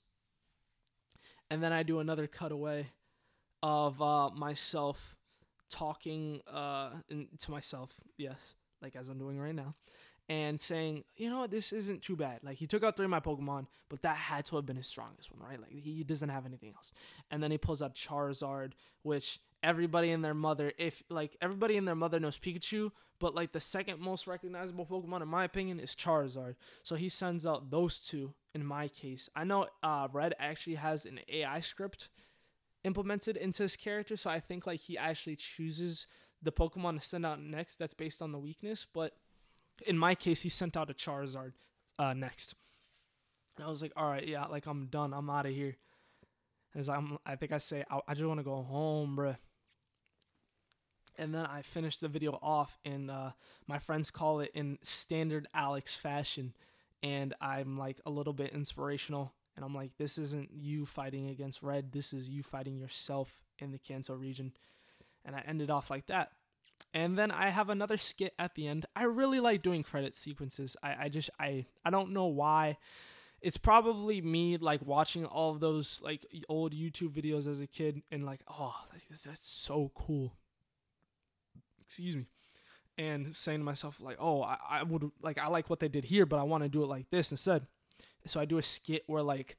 And then I do another cutaway of myself talking to myself, yes, like as I'm doing right now, and saying, you know what, this isn't too bad. Like he took out 3 of my Pokemon, but that had to have been his strongest one, right? Like he doesn't have anything else. And then he pulls out Charizard, which everybody and their mother knows Pikachu, but like the second most recognizable Pokemon in my opinion is Charizard. So he sends out those two in my case. I know Red actually has an AI script implemented into his character, so I think like he actually chooses the Pokemon to send out next that's based on the weakness, but in my case he sent out a Charizard next. And I was like, all right, yeah, like I'm done, I'm out of here. As I think I say, I just want to go home, bruh. And then I finished the video off, and my friends call it in standard Alex fashion, and I'm like a little bit inspirational, and I'm like, this isn't you fighting against Red, this is you fighting yourself in the Kanto region. And I ended off like that. And then I have another skit at the end. I really like doing credit sequences. I don't know why. It's probably me like watching all of those like old YouTube videos as a kid and like, oh, that's so cool. Excuse me. And saying to myself like, oh, I would like, I like what they did here, but I want to do it like this instead. So I do a skit where like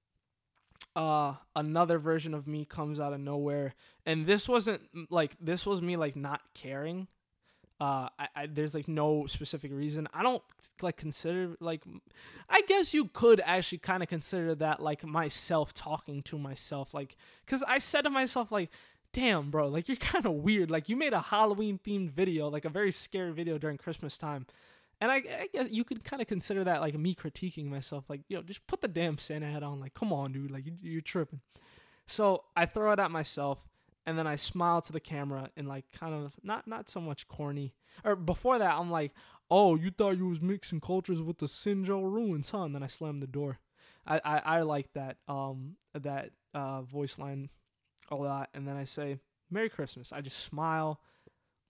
another version of me comes out of nowhere, and this was me like not caring. There's like no specific reason. I don't like consider like, I guess you could actually kind of consider that like myself talking to myself, like, cause I said to myself like, damn bro, like you're kind of weird. Like you made a Halloween themed video, like a very scary video during Christmas time. And I guess you could kind of consider that like me critiquing myself, like, yo, just put the damn Santa hat on. Like, come on, dude, like you're tripping. So I throw it at myself, and then I smile to the camera and like kind of not so much corny. Or before that, I'm like, oh, you thought you was mixing cultures with the Sinjo ruins, huh? And then I slam the door. I like that voice line a lot. And then I say, Merry Christmas. I just smile,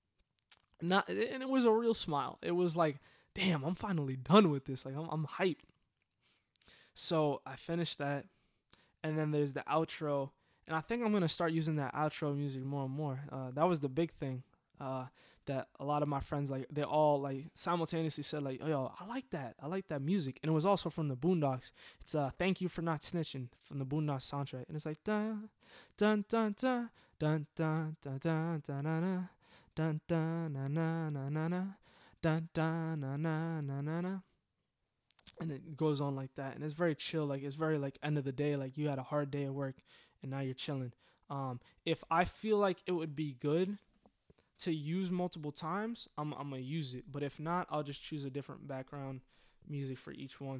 and it was a real smile. It was like, damn, I'm finally done with this. Like I'm hyped. So I finished that, and then there's the outro, and I think I'm gonna start using that outro music more and more. That was the big thing. That a lot of my friends, like, they all like simultaneously said, like, oh, yo, I like that music. And it was also from the Boondocks. It's Thank You for Not Snitching from the Boondocks soundtrack, and it's like dun dun dun dun dun dun dun dun dun dun dun na na na na na dun dun na na na na na, and it goes on like that, and it's very chill. Like, it's very like end of the day, like you had a hard day at work and now you're chilling. If I feel like it would be good to use multiple times, I'm gonna use it. But if not, I'll just choose a different background music for each one.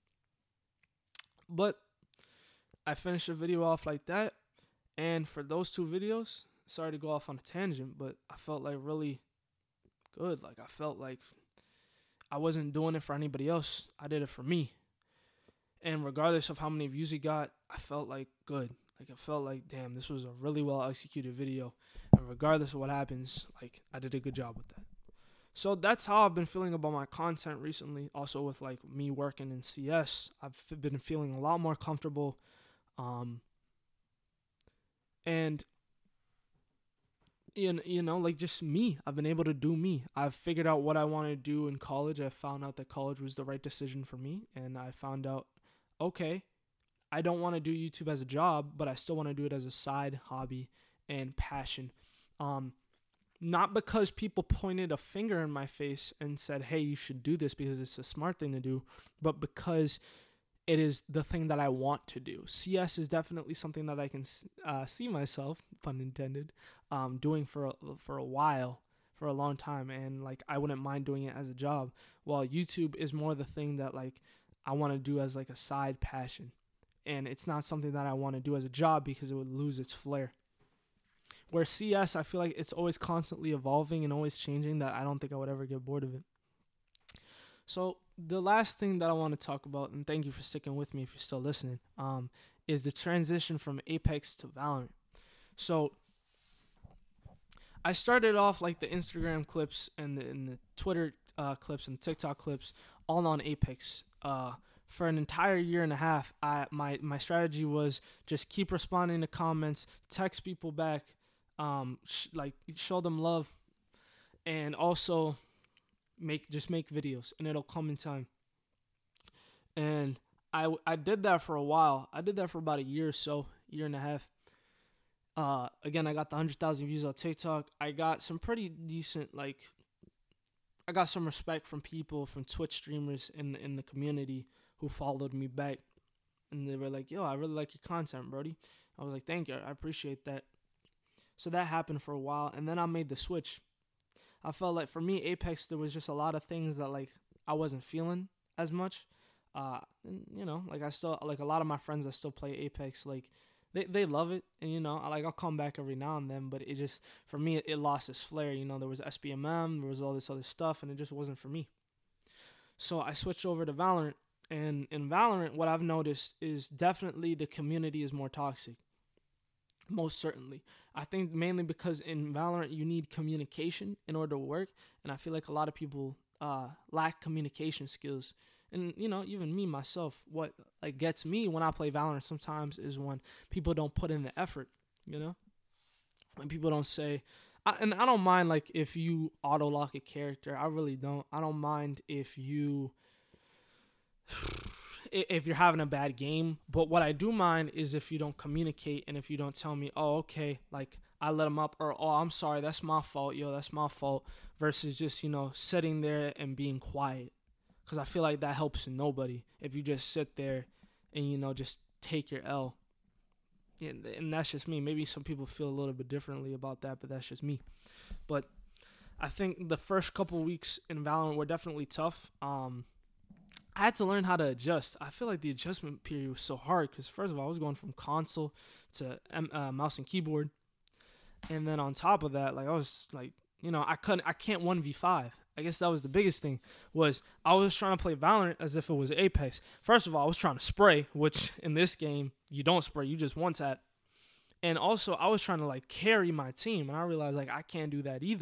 But I finished the video off like that, and for those two videos, sorry to go off on a tangent, but I felt like really good. Like, I felt like I wasn't doing it for anybody else. I did it for me. And regardless of how many views it got, I felt like good. Like, I felt like, damn, this was a really well executed video. And regardless of what happens, like, I did a good job with that. So that's how I've been feeling about my content recently. Also with like me working in CS, I've been feeling a lot more comfortable. And you know, like, just me. I've been able to do me. I've figured out what I want to do in college. I found out that college was the right decision for me. And I found out, okay, I don't want to do YouTube as a job, but I still want to do it as a side hobby and passion. Not because people pointed a finger in my face and said, hey, you should do this because it's a smart thing to do, but because it is the thing that I want to do. CS is definitely something that I can see myself, pun intended, doing for a while, for a long time, and like I wouldn't mind doing it as a job. While YouTube is more the thing that like I want to do as like a side passion, and it's not something that I want to do as a job because it would lose its flair. Where CS, I feel like it's always constantly evolving and always changing, that I don't think I would ever get bored of it. So the last thing that I want to talk about, and thank you for sticking with me if you're still listening, is the transition from Apex to Valorant. So I started off like the Instagram clips and the Twitter clips and TikTok clips all on Apex. For an entire year and a half, my strategy was just keep responding to comments, text people back, like show them love, and also make videos, and it'll come in time. And I did that for a while. I did that for about a year or so, year and a half. Again, I got the 100,000 views on TikTok. I got some pretty decent, like, I got some respect from people, from Twitch streamers in the community who followed me back, and they were like, yo, I really like your content, Brody. I was like, thank you, I appreciate that. So that happened for a while, and then I made the switch. I felt like for me, Apex, there was just a lot of things that like I wasn't feeling as much. And, you know, like I still, like a lot of my friends that still play Apex, like they love it, and you know, I'll come back every now and then, but it just, for me, it lost its flair. You know, there was SBMM, there was all this other stuff, and it just wasn't for me. So I switched over to Valorant, and in Valorant, what I've noticed is definitely the community is more toxic. Most certainly. I think mainly because in Valorant you need communication in order to work, and I feel like a lot of people lack communication skills. And you know, even me myself, what like gets me when I play Valorant sometimes is when people don't put in the effort. You know, when people don't say, and I don't mind like if you auto lock a character. I really don't. I don't mind if you're having a bad game, but what I do mind is if you don't communicate and if you don't tell me, oh, okay, like I let him up, or, oh, I'm sorry, that's my fault, that's my fault, versus just, you know, sitting there and being quiet. Because I feel like that helps nobody if you just sit there and, you know, just take your L. And that's just me. Maybe some people feel a little bit differently about that, but that's just me. But I think the first couple of weeks in Valorant were definitely tough. I had to learn how to adjust. I feel like the adjustment period was so hard because, first of all, I was going from console to mouse and keyboard. And then on top of that, like I was like, you know, I can't 1v5. I guess that was the biggest thing, was I was trying to play Valorant as if it was Apex. First of all, I was trying to spray, which in this game, you don't spray, you just one tap. And also, I was trying to like carry my team, and I realized like I can't do that either.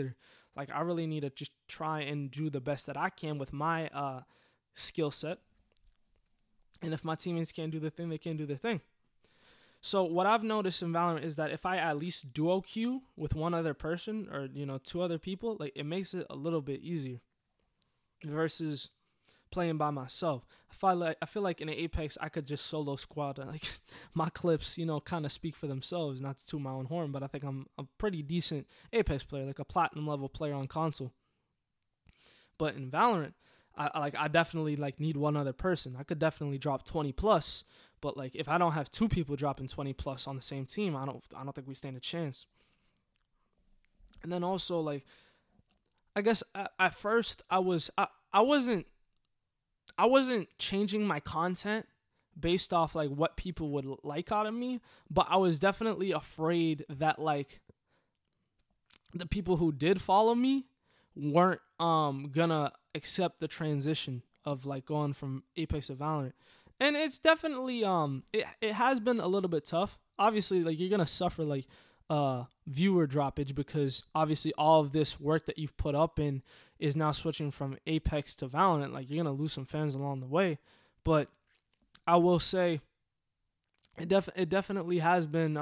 Like, I really need to just try and do the best that I can with my skill set. And if my teammates can't do the thing, they can't do the thing. So what I've noticed in Valorant is that if I at least duo queue with one other person or, two other people, like, it makes it a little bit easier versus playing by myself. I feel like in an Apex, I could just solo squad. Like, my clips, kind of speak for themselves, not to toot my own horn, but I think I'm a pretty decent Apex player, like a platinum level player on console. But in Valorant, I definitely need one other person. I could definitely drop 20 plus, but like, if I don't have two people dropping 20 plus on the same team, I don't think we stand a chance. And then also, like, I guess at first I wasn't changing my content based off like what people would like out of me, but I was definitely afraid that like the people who did follow me weren't gonna accept the transition of like going from Apex to Valorant. And it's definitely it has been a little bit tough. Obviously, like, you're gonna suffer like viewer droppage because obviously all of this work that you've put up in is now switching from Apex to Valorant. Like, you're gonna lose some fans along the way. But I will say it definitely has been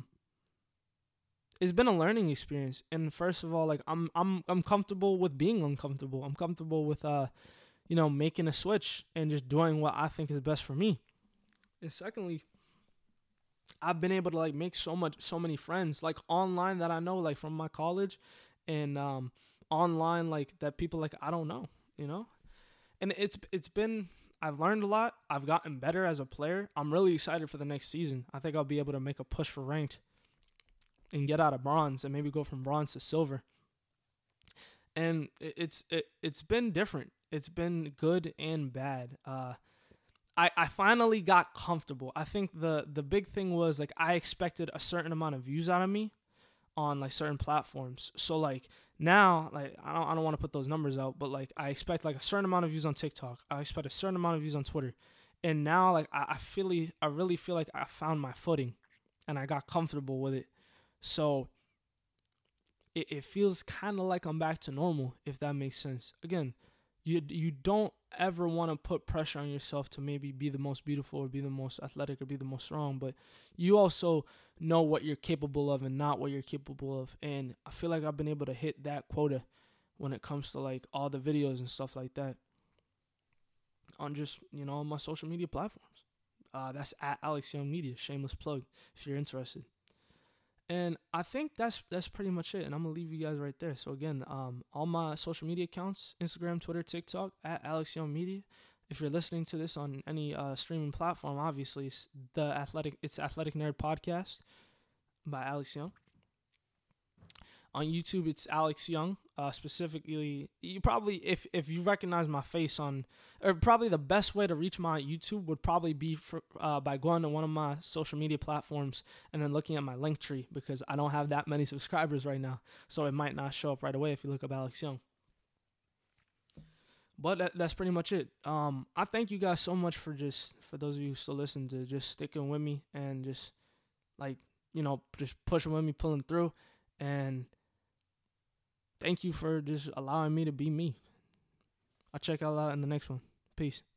it's been a learning experience. And first of all, like, I'm comfortable with being uncomfortable. I'm comfortable with making a switch and just doing what I think is best for me. And secondly, I've been able to like make so many friends like online that I know like from my college, and online like that people like I don't know, And it's been, I've learned a lot. I've gotten better as a player. I'm really excited for the next season. I think I'll be able to make a push for ranked and get out of bronze and maybe go from bronze to silver. And it's been different. It's been good and bad. I finally got comfortable. I think the big thing was like I expected a certain amount of views out of me on like certain platforms. So like now, like I don't want to put those numbers out, but like I expect like a certain amount of views on TikTok. I expect a certain amount of views on Twitter. And now like I really feel like I found my footing and I got comfortable with it. So it feels kind of like I'm back to normal, if that makes sense. Again, you don't ever want to put pressure on yourself to maybe be the most beautiful or be the most athletic or be the most strong, but you also know what you're capable of and not what you're capable of. And I feel like I've been able to hit that quota when it comes to like all the videos and stuff like that on just, on my social media platforms. That's at Alex Young Media, shameless plug if you're interested. And I think that's pretty much it. And I'm going to leave you guys right there. So again, all my social media accounts, Instagram, Twitter, TikTok, at Alex Young Media. If you're listening to this on any streaming platform, obviously it's Athletic Nerd Podcast by Alex Young. On YouTube, it's Alex Young. Specifically, you probably, if you recognize my face probably the best way to reach my YouTube would probably be by going to one of my social media platforms and then looking at my link tree, because I don't have that many subscribers right now, so it might not show up right away if you look up Alex Young. But that's pretty much it. I thank you guys so much for those of you who still listen, to just sticking with me and just just pushing with me, pulling through, and thank you for just allowing me to be me. I'll check y'all out in the next one. Peace.